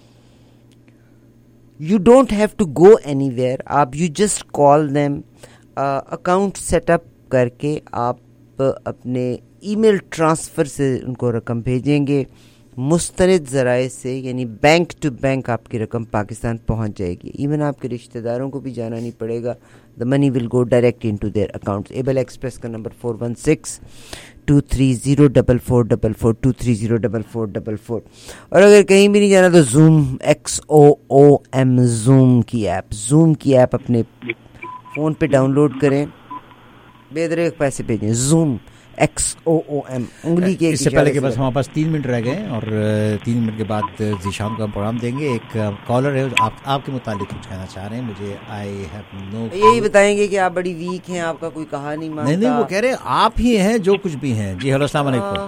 you don't have to go anywhere, आप you just call them, account set up کر کے آپ اپنے ای میل ٹرانسفر سے ان کو رقم بھیجیں گے مستند ذرائع سے, یعنی بینک ٹو بینک آپ کی رقم پاکستان پہنچ جائے گی. ایون آپ کے رشتہ داروں کو بھی جانا نہیں پڑے گا. The money will go direct into their accounts. Able Express کا number four one six two three zero double four double four two three zero double four double four. اور اگر کہیں بھی نہیں جانا تو Zoom X O O M Zoom کی app Zoom کی ایپ اپنے فون پہ ڈاؤن لوڈ کریں, بے درے پیسے بھیجیں. Zoom X O O M انگلی کے. اس سے پہلے کہ بس ہمارے پاس تین منٹ رہ گئے اور تین منٹ کے بعد ذیشان کا پروگرام دیں گے. ایک کالر ہے, آپ آپ کے متعلق کچھ کہنا چاہ رہے ہیں مجھے. آئی ہیو نو, یہی بتائیں گے کہ آپ بڑی ویک ہیں, آپ کا کوئی کہا نہیں مانتا. نہیں نہیں, وہ کہہ رہے آپ ہی ہیں جو کچھ بھی ہیں. جی ہلو, السلام علیکم.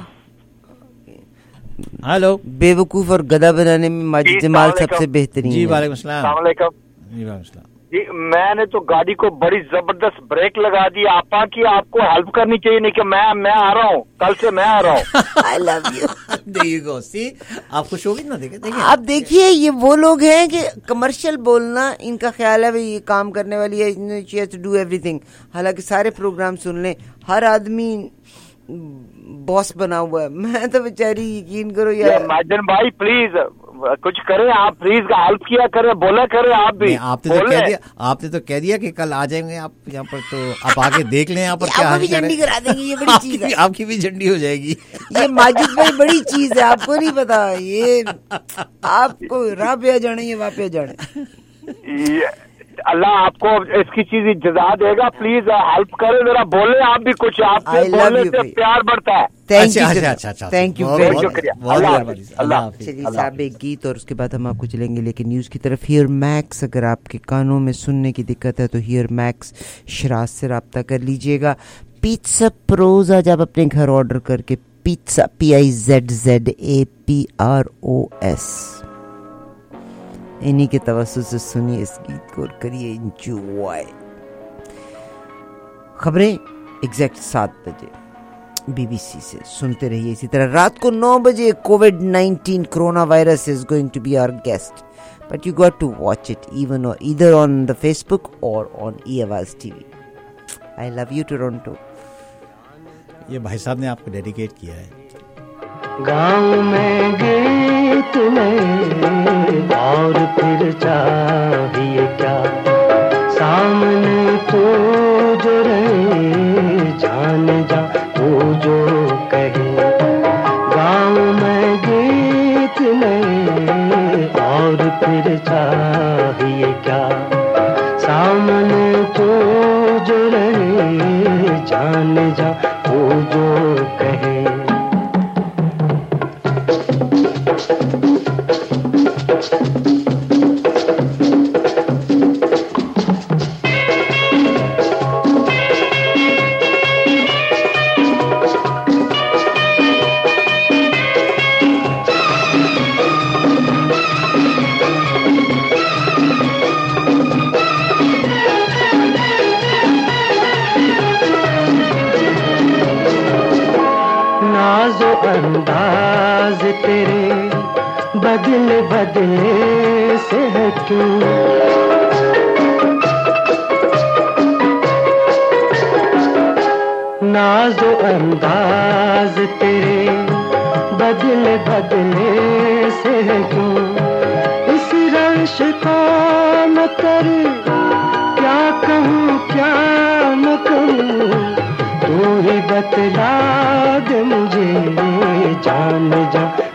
ہلو. بے وقوف اور گدھا بنانے میں ماجد جمال سب سے بہترین. جی وعلیکم السلام. السلام علیکم. جی وعلیکم السلام. جی میں نے تو گاڑی کو بڑی زبردست بریک لگا دی. آپا کی آپ کو ہیلپ کرنی چاہیے, نہیں کہ میں میں آ رہا ہوں, کل سے میں آ رہا ہوں. I love you. There you go. See, آپ خوش ہوگی نا. دیکھیں دیکھیں آپ دیکھیے, یہ وہ لوگ ہیں کہ کمرشل بولنا ان کا خیال ہے یہ کام کرنے والی ہے, she has to do everything. حالانکہ سارے پروگرام سن لیں, ہر آدمی باس بنا ہوا ہے. میں تو بیچاری یقین کرو یار. ماجد بھائی پلیز کچھ کریں آپ, پلیز ہیلپ کیا کریں, بولا کریں آپ بھی. آپ نے تو کہہ دیا آپ نے تو کہہ دیا کہ کل آ جائیں گے آپ یہاں پر, تو آپ آ کے دیکھ لیں یہاں پر کیا آپ کی جھنڈی کرا دیں گے. یہ بڑی چیز ہے, آپ کی بھی جھنڈی ہو جائے گی. یہ ماجد بھائی بڑی چیز ہے, آپ کو نہیں پتا. یہ آپ کو راہ پہ جانے, یہ واہ پہ جانے. اللہ آپ کو اس کی چیز جزا دے گا. پلیز ہیلپ کریں ذرا, بولیں آپ بھی کچھ. آپ کے بولنے سے پیار بڑھتا ہے. Thank you very much. چلیے صاحب ایک گیت اور اس کے بعد ہم آپ کو چلیں گے لیکن نیوز کی طرف. ہیئر میکس, اگر آپ کے کانوں میں سننے کی دقت ہے تو ہیئر میکس شراز سے رابطہ کر لیجیے گا. پیزا پروز آج آپ اپنے گھر آرڈر کر کے, pizza P I Z Z A P R O S, انہی کے توسط سے سنیے اس گیت کو اور کریے انجوائے. خبریں ایگزیکٹ سات بجے بی بی سی سے سنتے رہیے. اسی طرح رات کو نو بجے COVID nineteen corona virus is going to be our guest, but you got to watch it even either on the Facebook اور on E Awaaz T V. I love you Toronto. یہ بھائی صاحب نے آپ کو ڈیڈیکیٹ کیا ہے. گاؤں میں گیت میں اور پھر چاہیے کیا, سامنے تو جو رہے جان جا تو جو کہے. گاؤں میں گیت میں اور پھر چاہیے کیا, سامنے تو جو رہے جان جا تو جو کہے. انداز تیرے بدل بدلے سے ہے کیوں, ناز و انداز تیرے بدل بدلے سے ہے کیوں. اس رنش کو نہ کر کیا کہوں کیا نہ کہوں, تو ہی بتلا دے مجھے جان جا